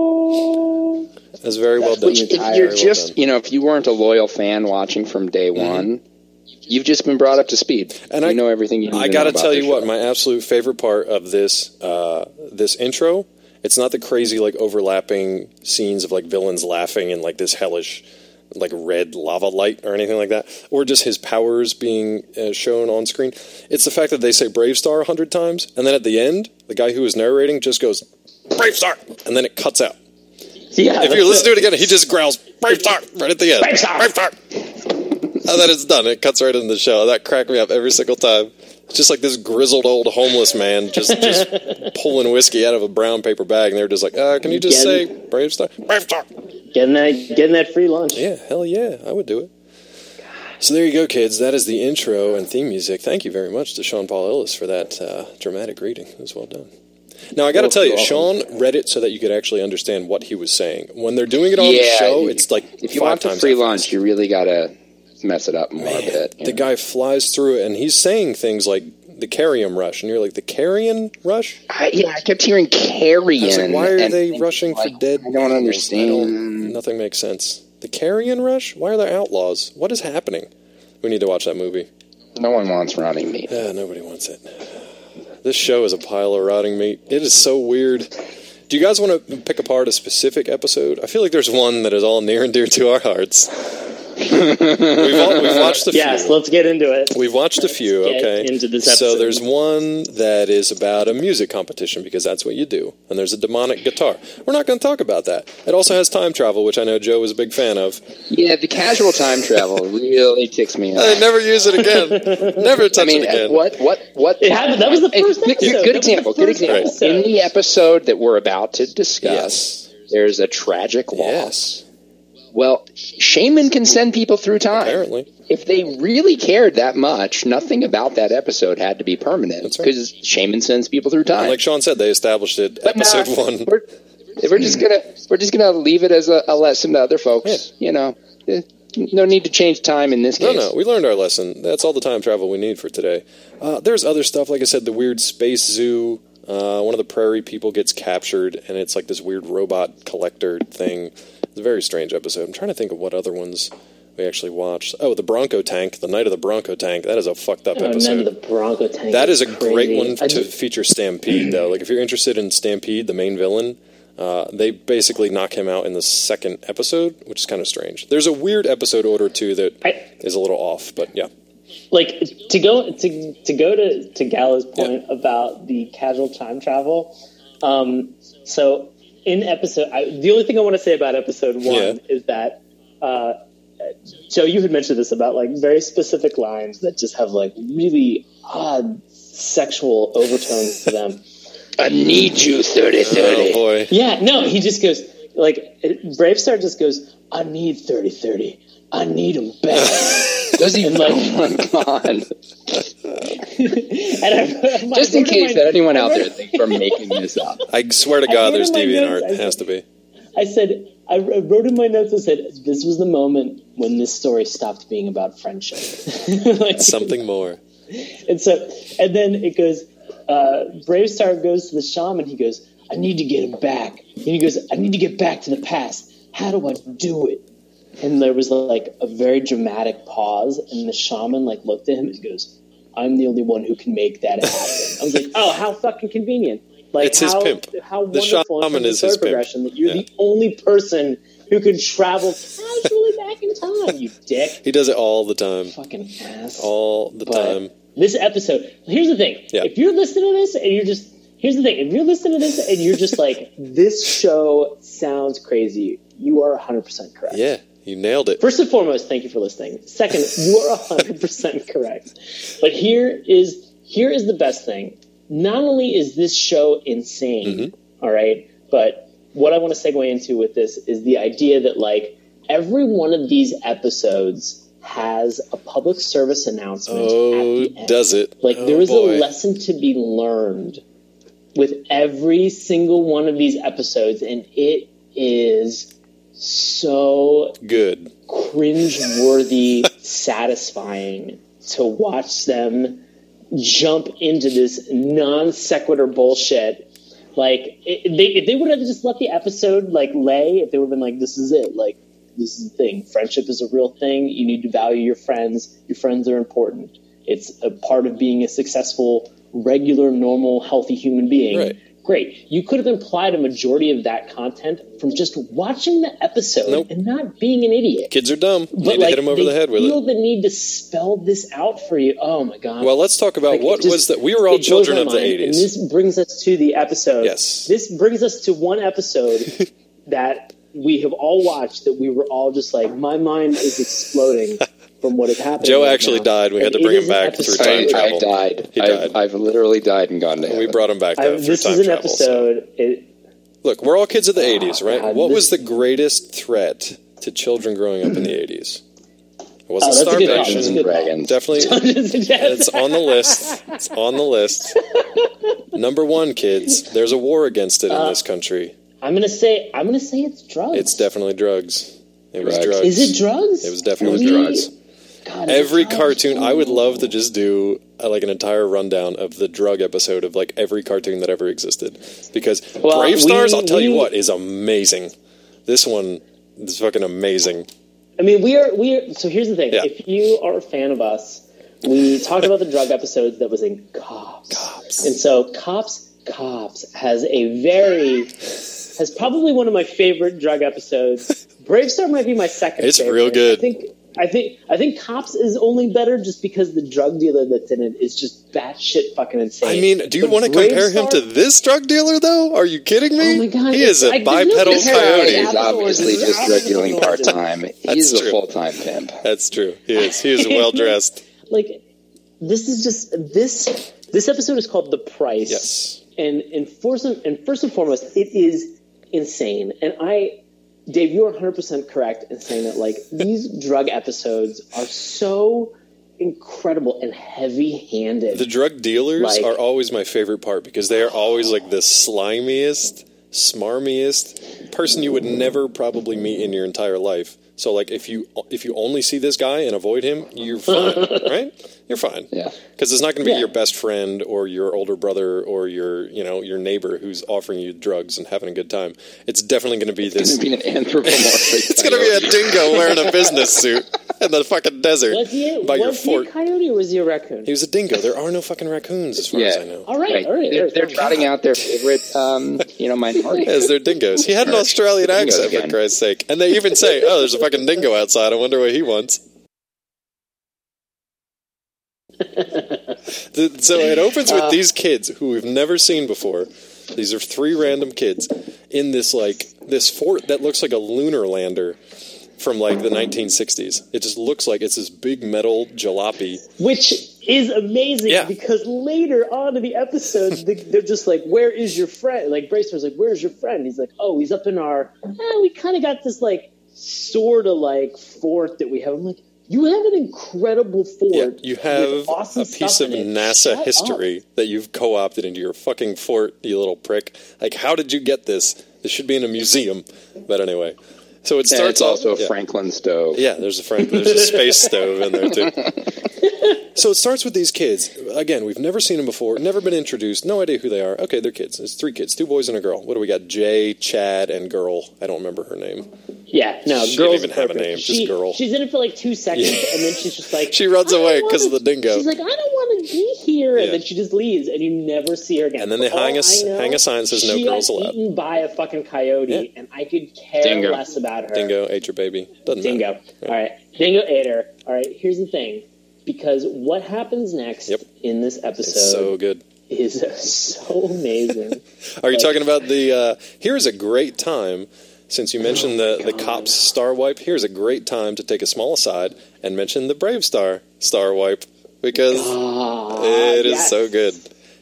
star. That's very well done. Which, if you're just, if you weren't a loyal fan watching from day one, you've just been brought up to speed. And you know everything you need to know. I got to tell you what, my absolute favorite part of this this intro, it's not the crazy like overlapping scenes of like villains laughing in like this hellish like red lava light or anything like that, or just his powers being shown on screen. It's the fact that they say Brave Star 100 times, and then at the end, the guy who is narrating just goes, Brave Star, and then it cuts out. Yeah, if you listen to it again, he just growls, Brave Star, right at the end. Brave Star! Brave Star! And then it's done. It cuts right into the show. That cracked me up every single time. It's just like this grizzled old homeless man just pulling whiskey out of a brown paper bag, and they're just like, can you just say Brave Star? Brave Star! Getting that free lunch. Yeah, hell yeah, I would do it. So there you go, kids. That is the intro and theme music. Thank you very much to Sean Paul Ellis for that dramatic reading. It was well done. Now, I got to tell you, Sean read it so that you could actually understand what he was saying. When they're doing it on the show, it's like if you want the free lunch, you really got to mess it up more a bit. The guy flies through it, and he's saying things like the Carrion Rush, and you're like, the Carrion Rush? I kept hearing Carrion. I was like, why are they rushing for dead? I don't understand. Nothing makes sense. The Carrion Rush? Why are there outlaws? What is happening? We need to watch that movie. No one wants rotting meat. Yeah, nobody wants it. This show is a pile of rotting meat. It is so weird. Do you guys want to pick apart a specific episode? I feel like there's one that is all near and dear to our hearts. We've watched a few. Yes, let's get into it. We've watched a few, okay. Into this episode. So there's one that is about a music competition, because that's what you do. And there's a demonic guitar. We're not going to talk about that. It also has time travel, which I know Joe was a big fan of. Yeah, the casual time travel really ticks me off. I never use it again. Never touch it again. What? It happened. That was the first episode. Good example. Right. In the episode that we're about to discuss, there's a tragic loss. Yes. Well, Shaman can send people through time. Apparently. If they really cared that much, nothing about that episode had to be permanent, because Shaman sends people through time. And like Sean said, they established it episode 1. We're just gonna leave it as a lesson to other folks. Yeah. No need to change time in this case. No, we learned our lesson. That's all the time travel we need for today. There's other stuff, like I said, the weird space zoo. One of the prairie people gets captured, and it's like this weird robot collector thing. It's a very strange episode. I'm trying to think of what other ones we actually watched. Oh, the Bronco Tank, the Night of the Bronco Tank. That is a fucked up episode. Night of the Bronco Tank. That is a great one to feature Stampede, though. Like, if you're interested in Stampede, the main villain, they basically knock him out in the second episode, which is kind of strange. There's a weird episode order, too, that is a little off, but yeah. Like, to go to Gala's point about the casual time travel, so in episode, the only thing I want to say about episode 1 is that, Joe, you had mentioned this about, like, very specific lines that just have, like, really odd sexual overtones to them. I need you, 30-30. Oh, boy. Yeah, no, he just goes, like, Brave Star just goes, I need 30-30. I need him back. Does he? Like, oh, my God. Just in case that anyone out there thinks we're making this up. I swear to God, there's DeviantArt. It has to be. I said, I wrote in my notes, I said, this was the moment when this story stopped being about friendship. Like, something more. And then it goes, Brave Star goes to the shaman. He goes, I need to get him back. And he goes, I need to get back to the past. How do I do it? And there was like a very dramatic pause, and the shaman like looked at him and goes, I'm the only one who can make that happen. I was like, oh, how fucking convenient. Like, it's his pimp. How the wonderful shaman is his progression pimp. That you're the only person who can travel casually back in time, you dick. He does it all the time. Fucking ass. All the time. This episode, here's the thing. Yeah. If you're listening to this and you're just, here's the thing. If you're listening to this and you're just like, this show sounds crazy, you are 100% correct. Yeah. You nailed it. First and foremost, thank you for listening. Second, you are 100% correct. But here is the best thing. Not only is this show insane, all right, but what I want to segue into with this is the idea that, like, every one of these episodes has a public service announcement at the end. Does it? Like, there is a lesson to be learned with every single one of these episodes, and it is so good, cringe-worthy satisfying to watch them jump into this non sequitur bullshit. Like, if they would have just let the episode, like, lay, if they would have been like, this is it, like, this is the thing. Friendship is a real thing. You need to value your friends. Your friends are important. It's a part of being a successful, regular, normal, healthy human being. Right. Great. You could have implied a majority of that content from just watching the episode and not being an idiot. Kids are dumb. But Need to hit them over the head with it. They feel the need to spell this out for you. Oh, my God. Well, let's talk about what was that. We were all children of the 80s. And this brings us to the episode. Yes. This brings us to one episode that we have all watched that we were all just like, my mind is exploding from what is happening. Joe actually died. We had to bring him back through time travel. I died. He died. I've literally died and gone to heaven. We brought him back through time travel. This is an episode. Look, we're all kids of the 80s, right? God, what was the greatest threat to children growing up in the 80s? It wasn't starvation. Definitely. It's on the list. It's on the list. Number one, kids. There's a war against it in this country. I'm gonna say it's drugs. It's definitely drugs. It was drugs. Is it drugs? It was definitely drugs. God, every cartoon, I would love to just do like an entire rundown of the drug episode of like every cartoon that ever existed. Because Brave Stars, I'll tell you what, is amazing. This one is fucking amazing. I mean, we are. So here's the thing: if you are a fan of us, we talked about the drug episodes that was in Cops, and so Cops has probably one of my favorite drug episodes. Brave Star might be my second. It's favorite. real good. I think Cops is only better just because the drug dealer that's in it is just batshit fucking insane. I mean, do you want to compare him to this drug dealer, though? Are you kidding me? Oh my God, he is a bipedal coyote. He's obviously just drug dealing part-time. He's a full-time pimp. That's true. He is well-dressed. Like, this is just... This episode is called The Price. Yes. And first and foremost, it is insane. And Dave, you are 100% correct in saying that, like, these drug episodes are so incredible and heavy-handed. The drug dealers are always my favorite part because they are always, like, the slimiest, smarmiest person you would never probably meet in your entire life. So, like, if you only see this guy and avoid him, you're fine, right? You're fine. Yeah. Because it's not going to be your best friend or your older brother or your neighbor who's offering you drugs and having a good time. It's definitely going to be this. It's going to be an anthropomorphic. It's going to be a dingo wearing a business suit in the fucking desert by your fort. Was he a coyote or was he a raccoon? He was a dingo. There are no fucking raccoons as far as I know. All right. They're trotting out their favorite, minority. Yes, they're dingoes. He had an Australian accent, for Christ's sake. And they even say, oh, there's a fucking dingo outside. I wonder what he wants. So it opens with these kids who we've never seen before. These are three random kids in this fort that looks like a lunar lander from like the 1960s. It just looks like it's this big metal jalopy. Which is amazing because later on in the episode, they're just like, where is your friend? Like, Bracer's like, where's your friend? He's like, oh, he's up in our, we kind of got this like sort of like fort that we have. I'm like, you have an incredible fort. Yeah, you have awesome a piece of NASA history that you've co-opted into your fucking fort, you little prick. Like, how did you get this? This should be in a museum. But anyway. So it starts off... It's also a Franklin stove. Yeah, there's a space stove in there, too. So it starts with these kids. Again, we've never seen them before, never been introduced, no idea who they are. Okay, they're kids. It's three kids, 2 boys and a girl. What do we got? Jay, Chad, and Girl. I don't remember her name. Yeah, no, she Girl's didn't even have a name, just Girl. She's in it for like 2 seconds, and then she's just like... She runs away because of the dingo. She's like, I don't want to be here, and then she just leaves, and you never see her again. And then they hang a sign that says no girls allowed. She got eaten by a fucking coyote, and I could care less about her. Dingo ate your baby. Doesn't Dingo. matter. All right. Dingo ate her. All right, here's the thing. Because what happens next in this episode it's so good. Is so amazing. Are you talking about the... here's a great time, since you mentioned the Cops Star Wipe, here's a great time to take a small aside and mention the Brave Star Wipe, because it is so good.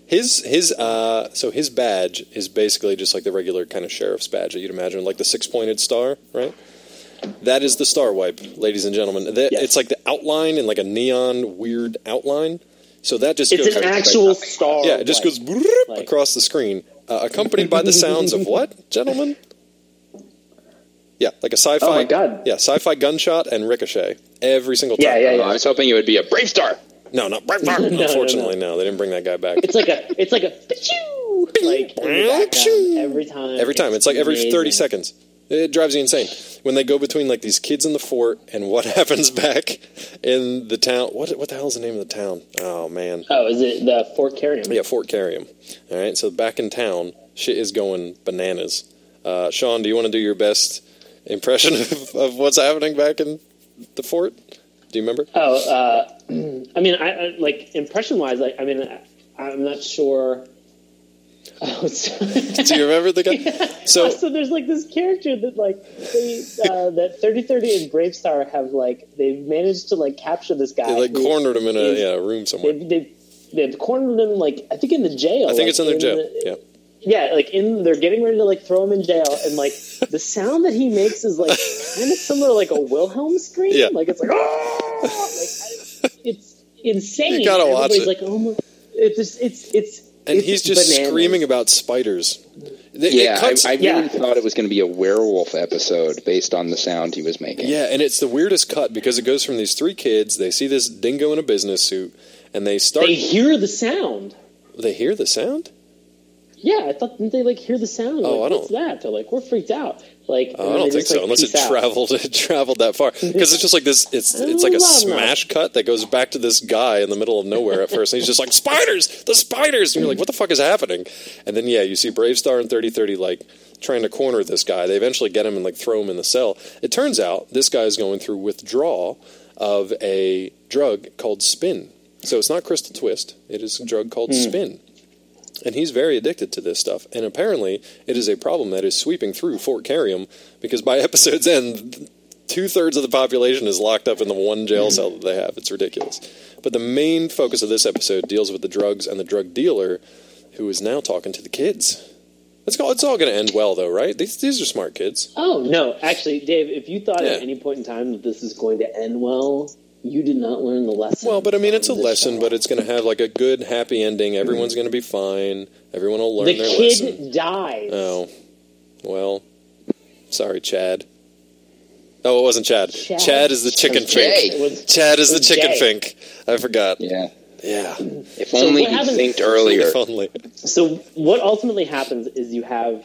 So his badge is basically just like the regular kind of sheriff's badge that you'd imagine, like the 6-pointed star, right? That is the Star Wipe, ladies and gentlemen. It's like the outline in like a neon weird outline. So that just goes... It's an actual star. Yeah, it just goes across the screen, accompanied by the sounds of what, gentlemen? Yeah, like a sci-fi. Oh my God. Yeah, sci-fi gunshot and ricochet every single time. Yeah. I was hoping it would be a Brave Star. No, not Brave Star. Unfortunately, no. They didn't bring that guy back. It's like a like in the background every time. Every time. It's like every 30 seconds. It drives you insane. When they go between like these kids in the fort and what happens back in the town. What the hell is the name of the town? Oh, man. Oh, is it the Fort Carrium? Yeah, Fort Carrium. All right, so back in town, shit is going bananas. Sean, do you want to do your best impression of what's happening back in the fort? Do you remember? Oh, I mean, I like impression-wise, like, I mean, I'm not sure. Oh, do you remember the guy? Yeah. So there's like this character that like that 3030 and Brave Star have like they've managed to like capture this guy. They like cornered him in a room somewhere. They've cornered him like I think in the jail. I think it's in their jail. Yeah, like they're getting ready to like throw him in jail, and like the sound that he makes is like kind of similar to like a Wilhelm scream. Yeah. Like it's like it's insane. You gotta watch it. Like, oh my, it's. And he's just screaming about spiders. I really thought it was going to be a werewolf episode based on the sound he was making. Yeah, and it's the weirdest cut because it goes from these three kids, they see this dingo in a business suit, and they hear the sound. They hear the sound? Yeah, I thought, didn't they like hear the sound? Oh, like, I don't. What's that? They're like, we're freaked out. Like, I don't think so, unless it traveled that far. Because it's just like this. It's like a smash cut that goes back to this guy in the middle of nowhere at first, and he's just like, spiders, the spiders, and you're like, what the fuck is happening? And then you see Brave Star and 3030 like trying to corner this guy. They eventually get him and like throw him in the cell. It turns out this guy is going through withdrawal of a drug called Spin. So it's not Crystal Twist. It is a drug called Spin. And he's very addicted to this stuff. And apparently, it is a problem that is sweeping through Fort Carrium, because by episode's end, 2/3 of the population is locked up in the one jail cell that they have. It's ridiculous. But the main focus of this episode deals with the drugs and the drug dealer, who is now talking to the kids. It's all going to end well, though, right? These are smart kids. Oh, no. Actually, Dave, if you thought at any point in time that this is going to end well, you did not learn the lesson. Well, but I mean, it's a lesson, but it's going to have like a good, happy ending. Everyone's going to be fine. Everyone will learn their lesson. The kid dies. Oh, well, sorry, Chad. Oh, it wasn't Chad. Chad is the chicken fink. Chad is the chicken fink. I forgot. Yeah. If so only you thinked earlier. If only. So what ultimately happens is you have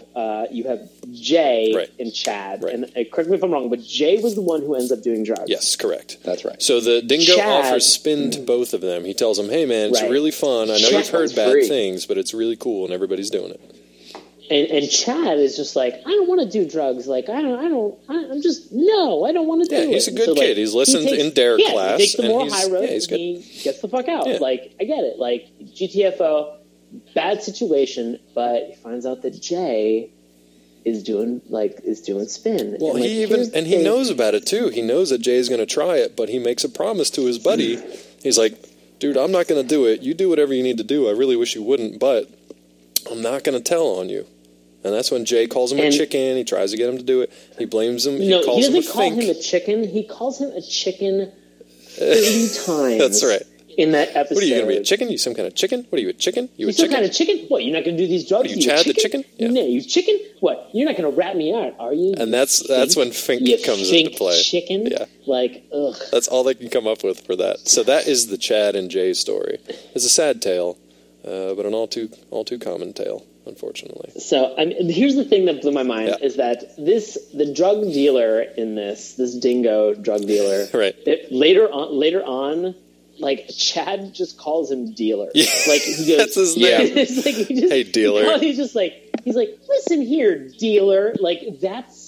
Jay and Chad, and correct me if I'm wrong, but Jay was the one who ends up doing drugs. Yes, correct. That's right. So the dingo offers Spin to both of them. He tells them, "Hey, man, it's really fun. I know you've heard bad things, but it's really cool, and everybody's doing it." And Chad is just like, I don't want to do drugs. Like, I don't want to do it. Yeah, he's a good kid. He's listened in DARE class. He takes the moral high road, he's good. and he gets the fuck out. Yeah. Like, I get it. Like, GTFO, bad situation, but he finds out that Jay is doing Spin. Well, and he knows about it, too. He knows that Jay's going to try it, but he makes a promise to his buddy. He's like, dude, I'm not going to do it. You do whatever you need to do. I really wish you wouldn't, but I'm not going to tell on you. And that's when Jay calls him a chicken. He tries to get him to do it. He blames him. He doesn't call him a chicken. He calls him a chicken 30 times. That's right. In that episode. What are you going to be, a chicken? You some kind of chicken? What are you, a chicken? You some kind of chicken? What, you're not going to do these drugs? What are you, Chad the chicken? Yeah. No, you chicken? What, you're not going to rat me out, are you? And that's when Fink comes into play. Chicken? Yeah. Like, ugh. That's all they can come up with for that. So that is the Chad and Jay story. It's a sad tale, but an all too common tale, unfortunately. So here's the thing that blew my mind is that the drug dealer in this dingo drug dealer, right? Later on, like Chad just calls him dealer. Yeah. Like he goes, that's his name. It's like hey dealer. He's like, listen here, dealer. Like that's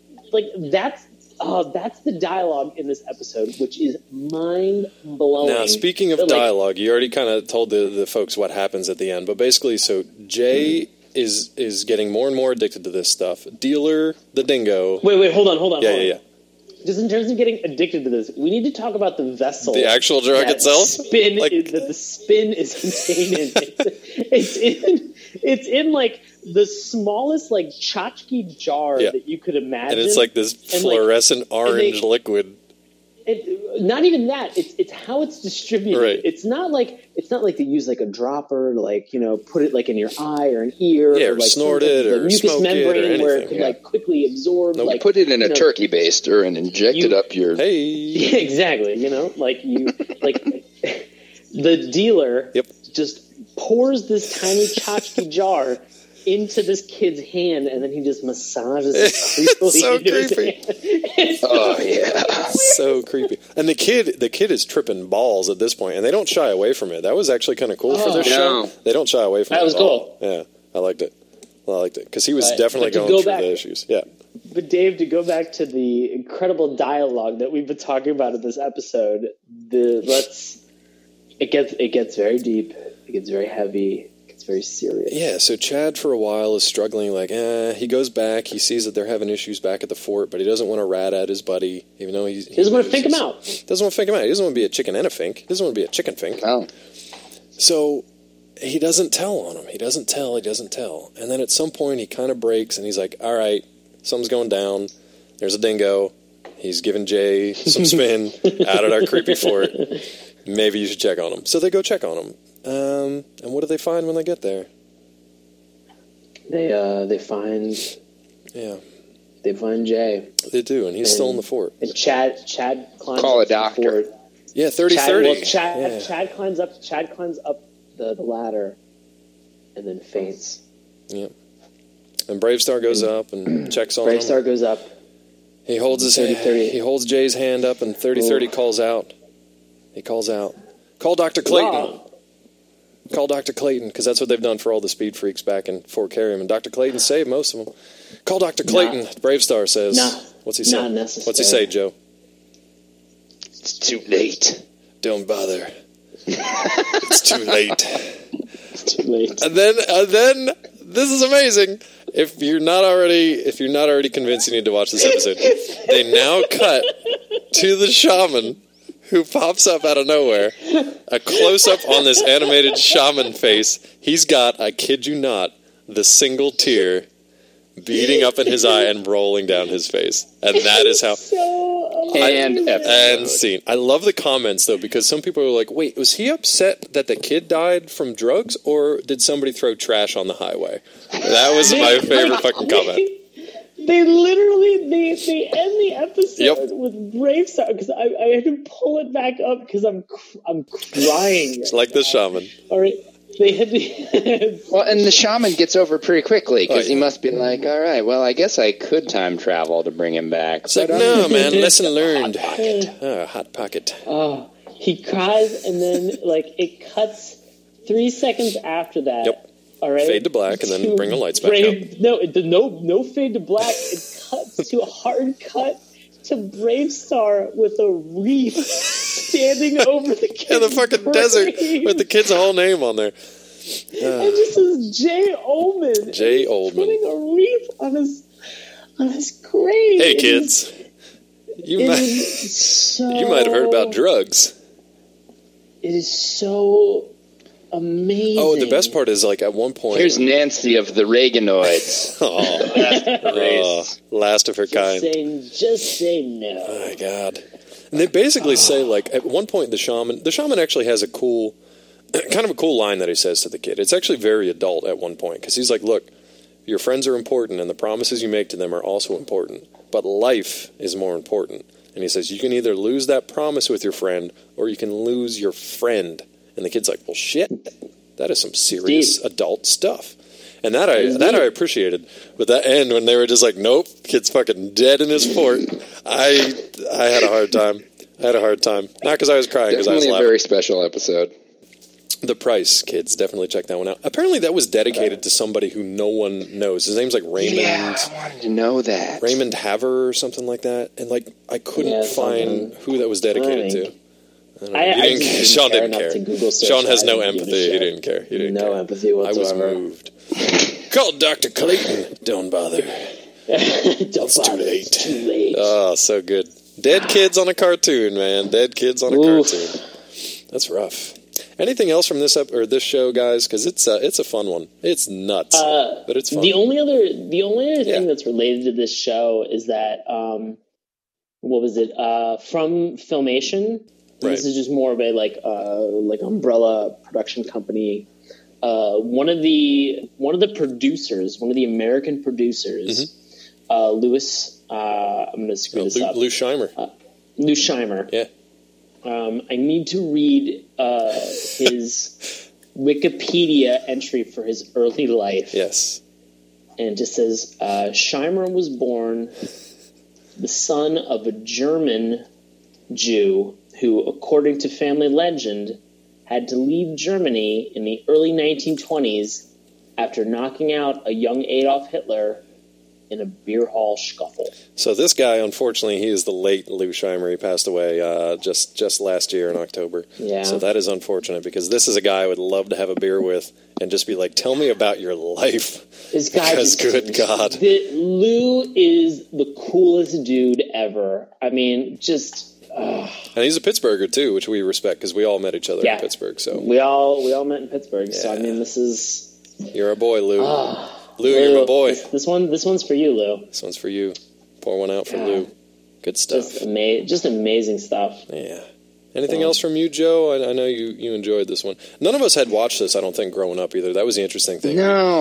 the dialogue in this episode, which is mind-blowing. Now, speaking of dialogue, you already kind of told the folks what happens at the end, but basically, so Jay is getting more and more addicted to this stuff. Dealer, the dingo. Wait, hold on. Yeah. Just in terms of getting addicted to this, we need to talk about the vessel. The actual drug itself? That the Spin is contained in. It's in, like, the smallest, like, tchotchke jar that you could imagine. And it's like this fluorescent orange liquid. not even that. It's how it's distributed. Right. It's not like they use like a dropper to like put it like in your eye or an ear. Yeah, or like snort it or mucous smoke membrane it or where it anything. could like quickly absorb. No, like put it in a turkey baster and inject it up your. Hey. Yeah, exactly. Like you like the dealer just pours this tiny tchotchke jar into this kid's hand, and then he just massages it creepily So into his creepy. hand. Oh yeah, so creepy. And the kid is tripping balls at this point, and they don't shy away from it. That was actually kind of cool for this show. They don't shy away from it. That was at all. cool. Yeah, I liked it. Because he was definitely going through the issues. Yeah. But Dave, to go back to the incredible dialogue that we've been talking about in this episode, it gets very deep. It gets very heavy. It's very serious. Yeah, so Chad for a while is struggling, he goes back, he sees that they're having issues back at the fort, but he doesn't want to rat at his buddy, even though he doesn't want to fink him out. Doesn't want to fink him out. He doesn't want to be a chicken and a fink. He doesn't want to be a chicken fink. No. So he doesn't tell on him. He doesn't tell. And then at some point he kind of breaks, and he's like, all right, something's going down. There's a dingo. He's giving Jay some spin out at our creepy fort. Maybe you should check on him. So they go check on him. And what do they find when they get there? They find Jay. They do, and he's still in the fort. And Chad climbs Call a up the doctor. fort. Yeah, 30-30. Chad climbs up the ladder and then faints. Yeah. And Bravestar goes up and checks on him. Bravestar goes up. He holds his 30-30. He holds Jay's hand up, and 30-30 calls out. He calls out, "Call Dr. Clayton." Wow. Call Dr. Clayton, because that's what they've done for all the speed freaks back in Fort Carrium. And Dr. Clayton saved most of them. Call Dr. Clayton, Bravestar says. What's he say? Not necessary. What's he say, Joe? It's too late. Don't bother. It's too late. It's too late. And then this is amazing. If you're not already convinced, you need to watch this episode. They now cut to the shaman who pops up out of nowhere. A close-up on this animated shaman face. He's got, I kid you not, the single tear beating up in his eye and rolling down his face. And that is how... And scene. I love the comments, though, because some people are like, wait, was he upset that the kid died from drugs, or did somebody throw trash on the highway? That was my favorite fucking comment. They literally they end the episode with Bravestar, because I had to pull it back up because I'm crying. It's like the shaman. All right, they had to. Well, and the shaman gets over pretty quickly because he must be like, all right, well, I guess I could time travel to bring him back. It's like, no, man, lesson learned. Hot pocket. Oh, he cries, and then it cuts 3 seconds after that. Yep. All right. Fade to black, and then bring the lights back up. No fade to black. It cuts to a hard cut to Bravestar with a wreath standing over the kid's in the fucking grave. desert with the kid's whole name on there. And this is Jay Oldman. Jay Oldman putting a wreath on his grave. Hey kids, you might have heard about drugs. It is so amazing. Oh, the best part is at one point. Here's Nancy of the Reaganoids. Last of her kind. Just say no. Oh my God. And they basically say at one point the shaman actually has a cool, kind of a cool line that he says to the kid. It's actually very adult at one point because he's like, look, your friends are important and the promises you make to them are also important, but life is more important. And he says you can either lose that promise with your friend or you can lose your friend. And the kid's like, well, shit, that is some serious adult stuff. And that I appreciated. But that end, when they were just like, nope, kid's fucking dead in his fort, I had a hard time. Not because I was crying, because I was laughing. Definitely a very special episode. The Price, kids, definitely check that one out. Apparently that was dedicated to somebody who no one knows. His name's Raymond. Yeah, I wanted to know that. Raymond Haver or something like that. And I couldn't find who that was dedicated to. Sean didn't care. Sean has no empathy. He didn't care. No empathy whatsoever. I was moved. Call Dr. Clayton. Don't bother. It's too late. Too late. Oh, so good. Dead kids on a cartoon, man. Dead kids on a cartoon. That's rough. Anything else from this this show, guys? Because it's a fun one. It's nuts, but it's fun. The only other thing that's related to this show is that what was it? From Filmation. Right. This is just more of a like umbrella production company. One of the producers, one of the American producers, Louis. I'm going to screw this up. Lou Scheimer. Lou Scheimer. Yeah. I need to read his Wikipedia entry for his early life. Yes. And it just says, Scheimer was born the son of a German Jew who, according to family legend, had to leave Germany in the early 1920s after knocking out a young Adolf Hitler in a beer hall scuffle. So this guy, unfortunately, he is the late Lou Scheimer. He passed away just last year in October. Yeah. So that is unfortunate because this is a guy I would love to have a beer with and just be like, tell me about your life. This guy because, good God. Lou is the coolest dude ever. I mean, just... And he's a Pittsburgher, too, which we respect because we all met each other in Pittsburgh. So we all met in Pittsburgh. Yeah. So, I mean, this is... You're a boy, Lou. Lou, you're my boy. This one's for you, Lou. This one's for you. Pour one out for Lou. Good stuff. Just amazing stuff. Yeah. Anything else from you, Joe? I know you enjoyed this one. None of us had watched this, I don't think, growing up either. That was the interesting thing.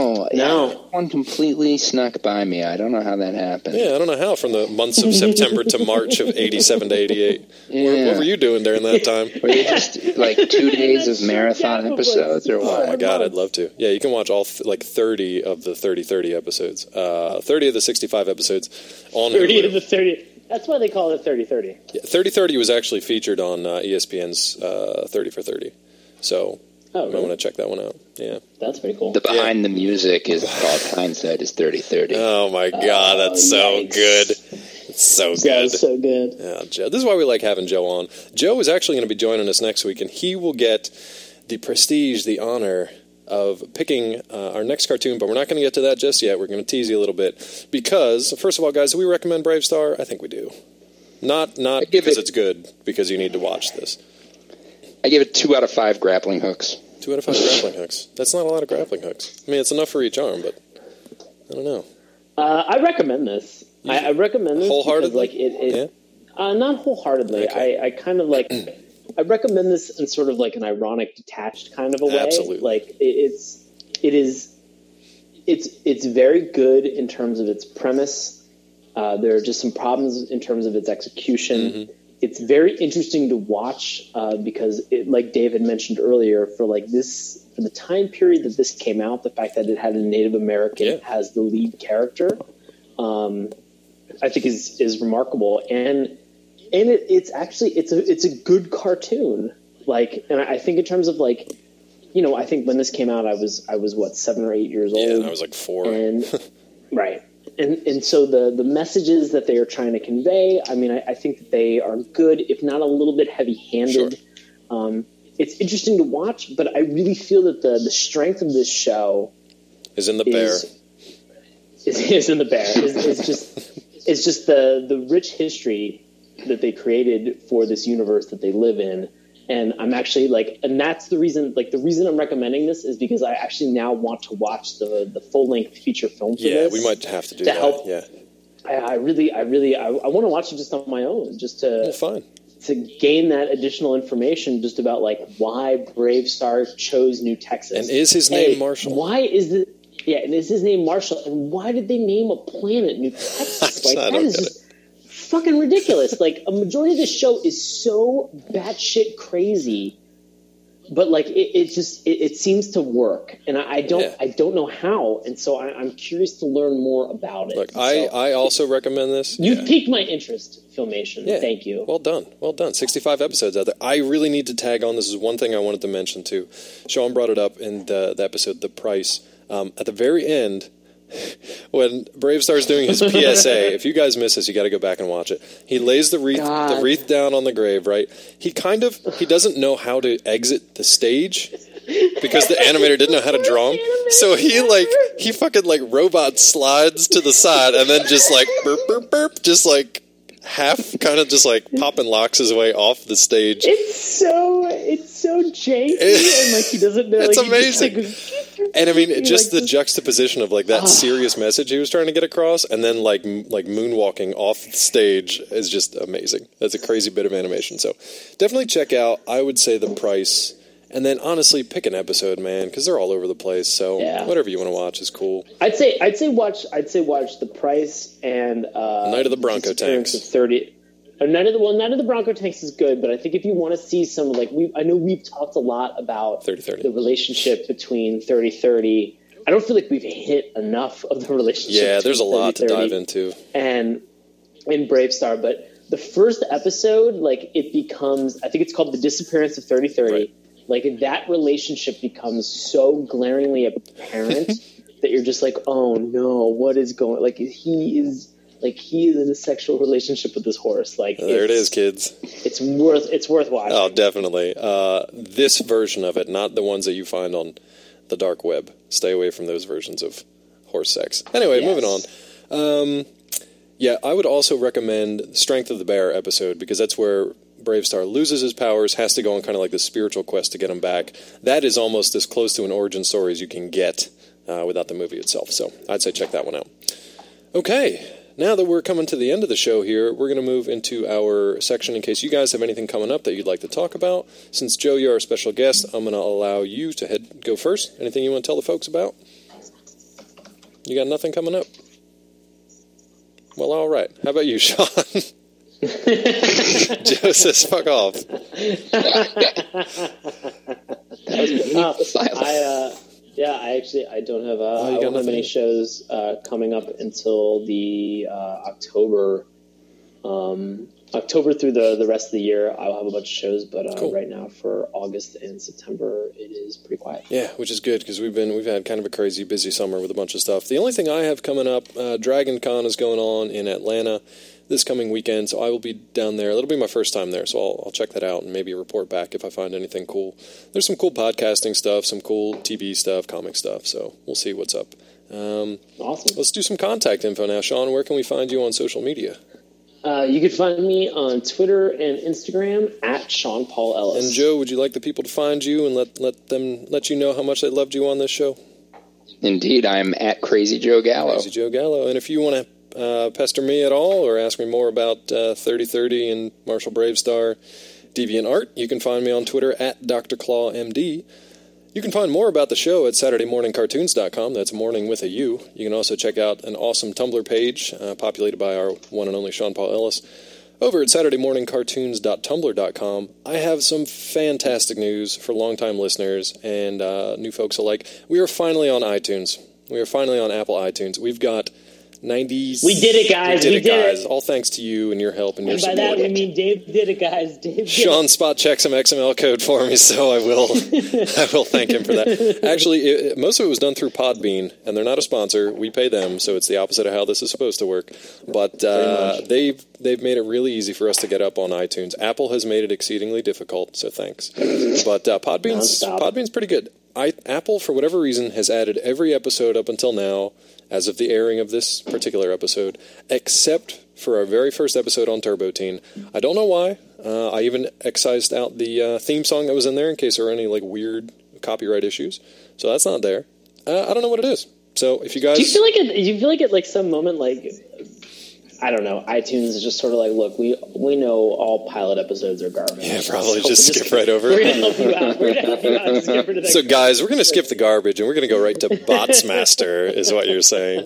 No. One completely snuck by me. I don't know how that happened. Yeah, I don't know how. From the months of September to March of 87 to 88. Yeah. What were you doing during that time? Were you just like 2 days of marathon episodes or what? Oh my God, I'd love to. Yeah, you can watch all 30 of the 30 episodes. 30 of the 65 episodes on 30 Hulu. of the 30. That's why they call it 30-30. Yeah, 30-30 was actually featured on ESPN's 30 for 30. So you might want to check that one out. Yeah, that's pretty cool. The behind the music is called Hindsight is 30-30. Oh my God, that's so good. It's so good. That's so good. Yeah, Joe. This is why we like having Joe on. Joe is actually going to be joining us next week, and he will get the prestige, the honor of picking our next cartoon, but we're not going to get to that just yet. We're going to tease you a little bit because, first of all, guys, do we recommend Brave Star? I think we do. Not because it's good, because you need to watch this. I give it 2 out of 5 grappling hooks. 2 out of 5 grappling hooks. That's not a lot of grappling hooks. I mean, it's enough for each arm, but I don't know. I recommend this. I recommend this wholeheartedly. Because, not wholeheartly. Okay. I kind of like. I recommend this in sort of like an ironic, detached kind of a way. Absolutely. Like it's very good in terms of its premise. There are just some problems in terms of its execution. Mm-hmm. It's very interesting to watch because, like David mentioned earlier, for the time period that this came out, the fact that it had a Native American as the lead character, I think is remarkable. And it's actually it's a good cartoon. And I think in terms of I think when this came out, I was what, 7 or 8 years old. Yeah, and I was like 4. And right. And so the messages that they are trying to convey, I mean, I think that they are good, if not a little bit heavy-handed. Sure. It's interesting to watch, but I really feel that the strength of this show is in the bear. Is in the bear. It's just the rich history that they created for this universe that they live in. And I'm actually and that's the reason, the reason I'm recommending this is because I actually now want to watch the full-length feature film for this. Yeah, we might have to do that. Help. Yeah. I want to watch it just on my own, just to gain that additional information just about why Brave Star chose New Texas. And is his name Marshall? Why is it? Yeah, and is his name Marshall? And why did they name a planet New Texas? That is just fucking ridiculous. A majority of this show is so batshit crazy, but it seems to work, and I don't know how, and so I'm curious to learn more about it. Look, I also recommend this. You've piqued my interest, Filmation. Yeah. Thank you. Well done. 65 episodes out there. I really need to tag on. This is one thing I wanted to mention too. Sean brought it up in the episode, The Price. At the very end, when Brave Star's doing his PSA, if you guys miss this, you got to go back and watch it. He lays the wreath down on the grave, right? He doesn't know how to exit the stage because the animator didn't know how to draw him. So he fucking robot slides to the side and then just burp, burp, burp, just half kind of just pop and locks his way off the stage. It's so janky and he doesn't know. It's amazing. And I mean, just the juxtaposition of like that serious message he was trying to get across, and then like moonwalking off the stage is just amazing. That's a crazy bit of animation. So definitely check out. I would say The Price, and then honestly pick an episode, man, because they're all over the place. So whatever you want to watch is cool. I'd say watch The Price and Night of the Bronco Tanks. Night of the Bronco Tanks is good, but I think if you want to see some, like, I know we've talked a lot about 30-30. The relationship between 30-30. I don't feel like we've hit enough of the relationship. Yeah, there's a lot to dive into. And in Bravestar, but the first episode, like, it becomes, I think it's called The Disappearance of 30-30. Right. Like, that relationship becomes so glaringly apparent that you're just like, oh no, what is going, like, he is in a sexual relationship with this horse. Like, there it is, kids. It's worth watching. Oh, definitely. This version of it, not the ones that you find on the dark web. Stay away from those versions of horse sex. Anyway, moving on. I would also recommend Strength of the Bear episode, because that's where Bravestar loses his powers, has to go on kind of like this spiritual quest to get him back. That is almost as close to an origin story as you can get without the movie itself. So I'd say check that one out. Okay. Now that we're coming to the end of the show here, we're going to move into our section in case you guys have anything coming up that you'd like to talk about. Since, Joe, you're our special guest, I'm going to allow you to go first. Anything you want to tell the folks about? You got nothing coming up? Well, all right. How about you, Sean? Joe says, fuck off. I don't have I don't have many shows coming up until the October through the rest of the year. I'll have a bunch of shows, but cool. Right now for August and September, it is pretty quiet. Yeah, which is good because we've had kind of a crazy busy summer with a bunch of stuff. The only thing I have coming up, Dragon Con is going on in Atlanta this coming weekend, so I will be down there. It'll be my first time there, so I'll check that out and maybe report back if I find anything cool. There's some cool podcasting stuff, some cool TV stuff, comic stuff, so we'll see what's up. Awesome. Let's do some contact info now. Sean, where can we find you on social media? You can find me on Twitter and Instagram at Sean Paul Ellis. And Joe, would you like the people to find you and let you know how much they loved you on this show? Indeed, I'm at Crazy Joe Gallo. Crazy Joe Gallo. And if you want to pester me at all or ask me more about 30-30 and Marshall Bravestar Deviant Art, you can find me on Twitter at Dr. Claw MD. You can find more about the show at SaturdayMorningCartoons.com. That's morning with a U. You can also check out an awesome Tumblr page populated by our one and only Sean Paul Ellis over at SaturdayMorningCartoons.tumblr.com. I have some fantastic news for longtime listeners and new folks alike. We are finally on iTunes. We are finally on Apple iTunes. We've got 90s. We did it, guys. We did it. All thanks to you and your help and your support. And by that, we mean Dave did it, guys. Sean spot checked some XML code for me, so I will thank him for that. Actually, most of it was done through Podbean, and they're not a sponsor. We pay them, so it's the opposite of how this is supposed to work. But they've made it really easy for us to get up on iTunes. Apple has made it exceedingly difficult, so thanks. But Podbean's pretty good. Apple, for whatever reason, has added every episode up until now, as of the airing of this particular episode, except for our very first episode on Turbo Teen. I don't know why. I even excised out the theme song that was in there in case there were any like weird copyright issues. So that's not there. I don't know what it is. So if you guys... Do you feel like at like some moment, like... I don't know. iTunes is just sort of like, look, we know all pilot episodes are garbage. Yeah, probably so just skip right over it. We're going to help you out. Skip rid of that so, guys, we're going to skip the garbage, and we're going to go right to Botsmaster, is what you're saying.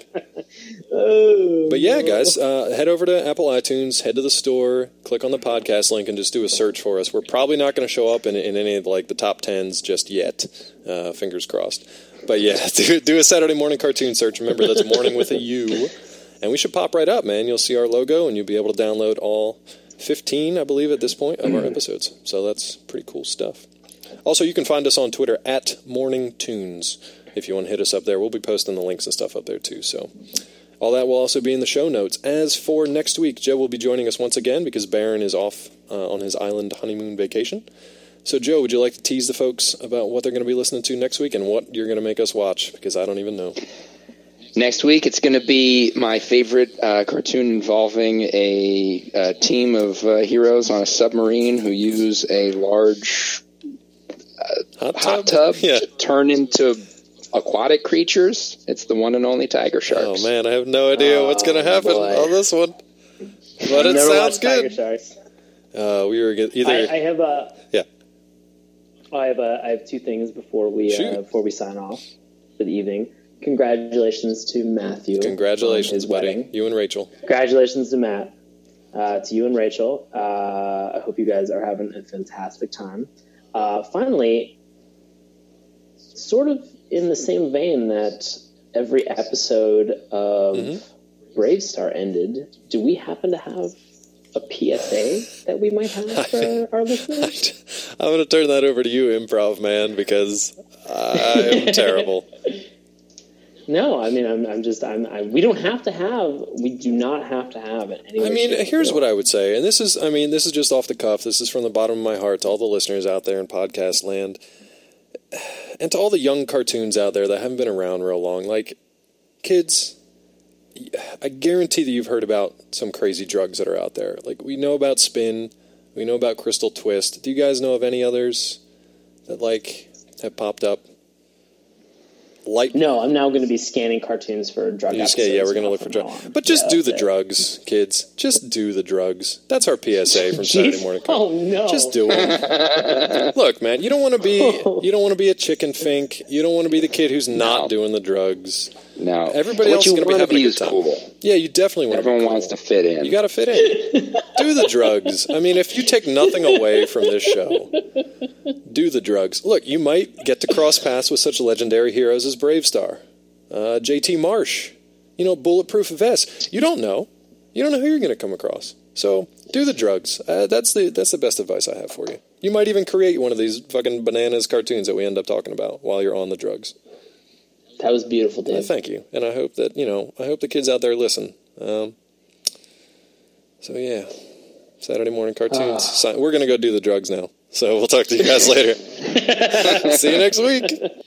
But yeah, guys, head over to Apple iTunes, head to the store, click on the podcast link, and just do a search for us. We're probably not going to show up in any of like the top 10s just yet. Fingers crossed. But yeah, do a Saturday morning cartoon search. Remember, that's morning with a U. And we should pop right up, man. You'll see our logo, and you'll be able to download all 15, I believe, at this point, of our episodes. So that's pretty cool stuff. Also, you can find us on Twitter at MorningTunes. If you want to hit us up there, we'll be posting the links and stuff up there, too. So all that will also be in the show notes. As for next week, Joe will be joining us once again because Baron is off on his island honeymoon vacation. So, Joe, would you like to tease the folks about what they're going to be listening to next week and what you're going to make us watch? Because I don't even know. Next week, it's going to be my favorite cartoon involving a team of heroes on a submarine who use a large hot tub to turn into aquatic creatures, it's the one and only tiger sharks. Oh man, I have no idea what's going to happen on this one, but it sounds good. Tiger sharks. We were either. I have a. Yeah. I have two things before we sign off for the evening. Congratulations to Matthew. Congratulations, his buddy. wedding. You and Rachel. Congratulations to Matt. To you and Rachel. I hope you guys are having a fantastic time. Finally, sort of in the same vein that every episode of Brave Star ended, do we happen to have a PSA that we might have for our listeners? I'm going to turn that over to you, improv man, because I am terrible. No, I mean, we do not have to have it. I mean, here's what I would say, and this is just off the cuff. This is from the bottom of my heart to all the listeners out there in podcast land, and to all the young cartoons out there that haven't been around real long. Like, kids, I guarantee that you've heard about some crazy drugs that are out there. Like, we know about Spin, we know about Crystal Twist. Do you guys know of any others that, like, have popped up? No, I'm now going to be scanning cartoons for drug episodes. Yeah, we're going to look for drugs. But just do the drugs, kids. Just do the drugs. That's our PSA from Saturday Morning Cartoons. Oh no! Just do them. Look, man, you don't want to be a chicken fink. You don't want to be the kid who's not doing the drugs. No. Everybody else is going to be having a good time. Cool. Yeah, you definitely want to be Everyone cool. wants to fit in. You got to fit in. Do the drugs. I mean, if you take nothing away from this show, do the drugs. Look, you might get to cross paths with such legendary heroes as Brave Star, JT Marsh, Bulletproof Vest. You don't know. You don't know who you're going to come across. So do the drugs. That's the best advice I have for you. You might even create one of these fucking bananas cartoons that we end up talking about while you're on the drugs. That was beautiful, Dave. Thank you. And I hope that, I hope the kids out there listen. So, yeah. Saturday Morning Cartoons. We're going to go do the drugs now. So we'll talk to you guys later. See you next week.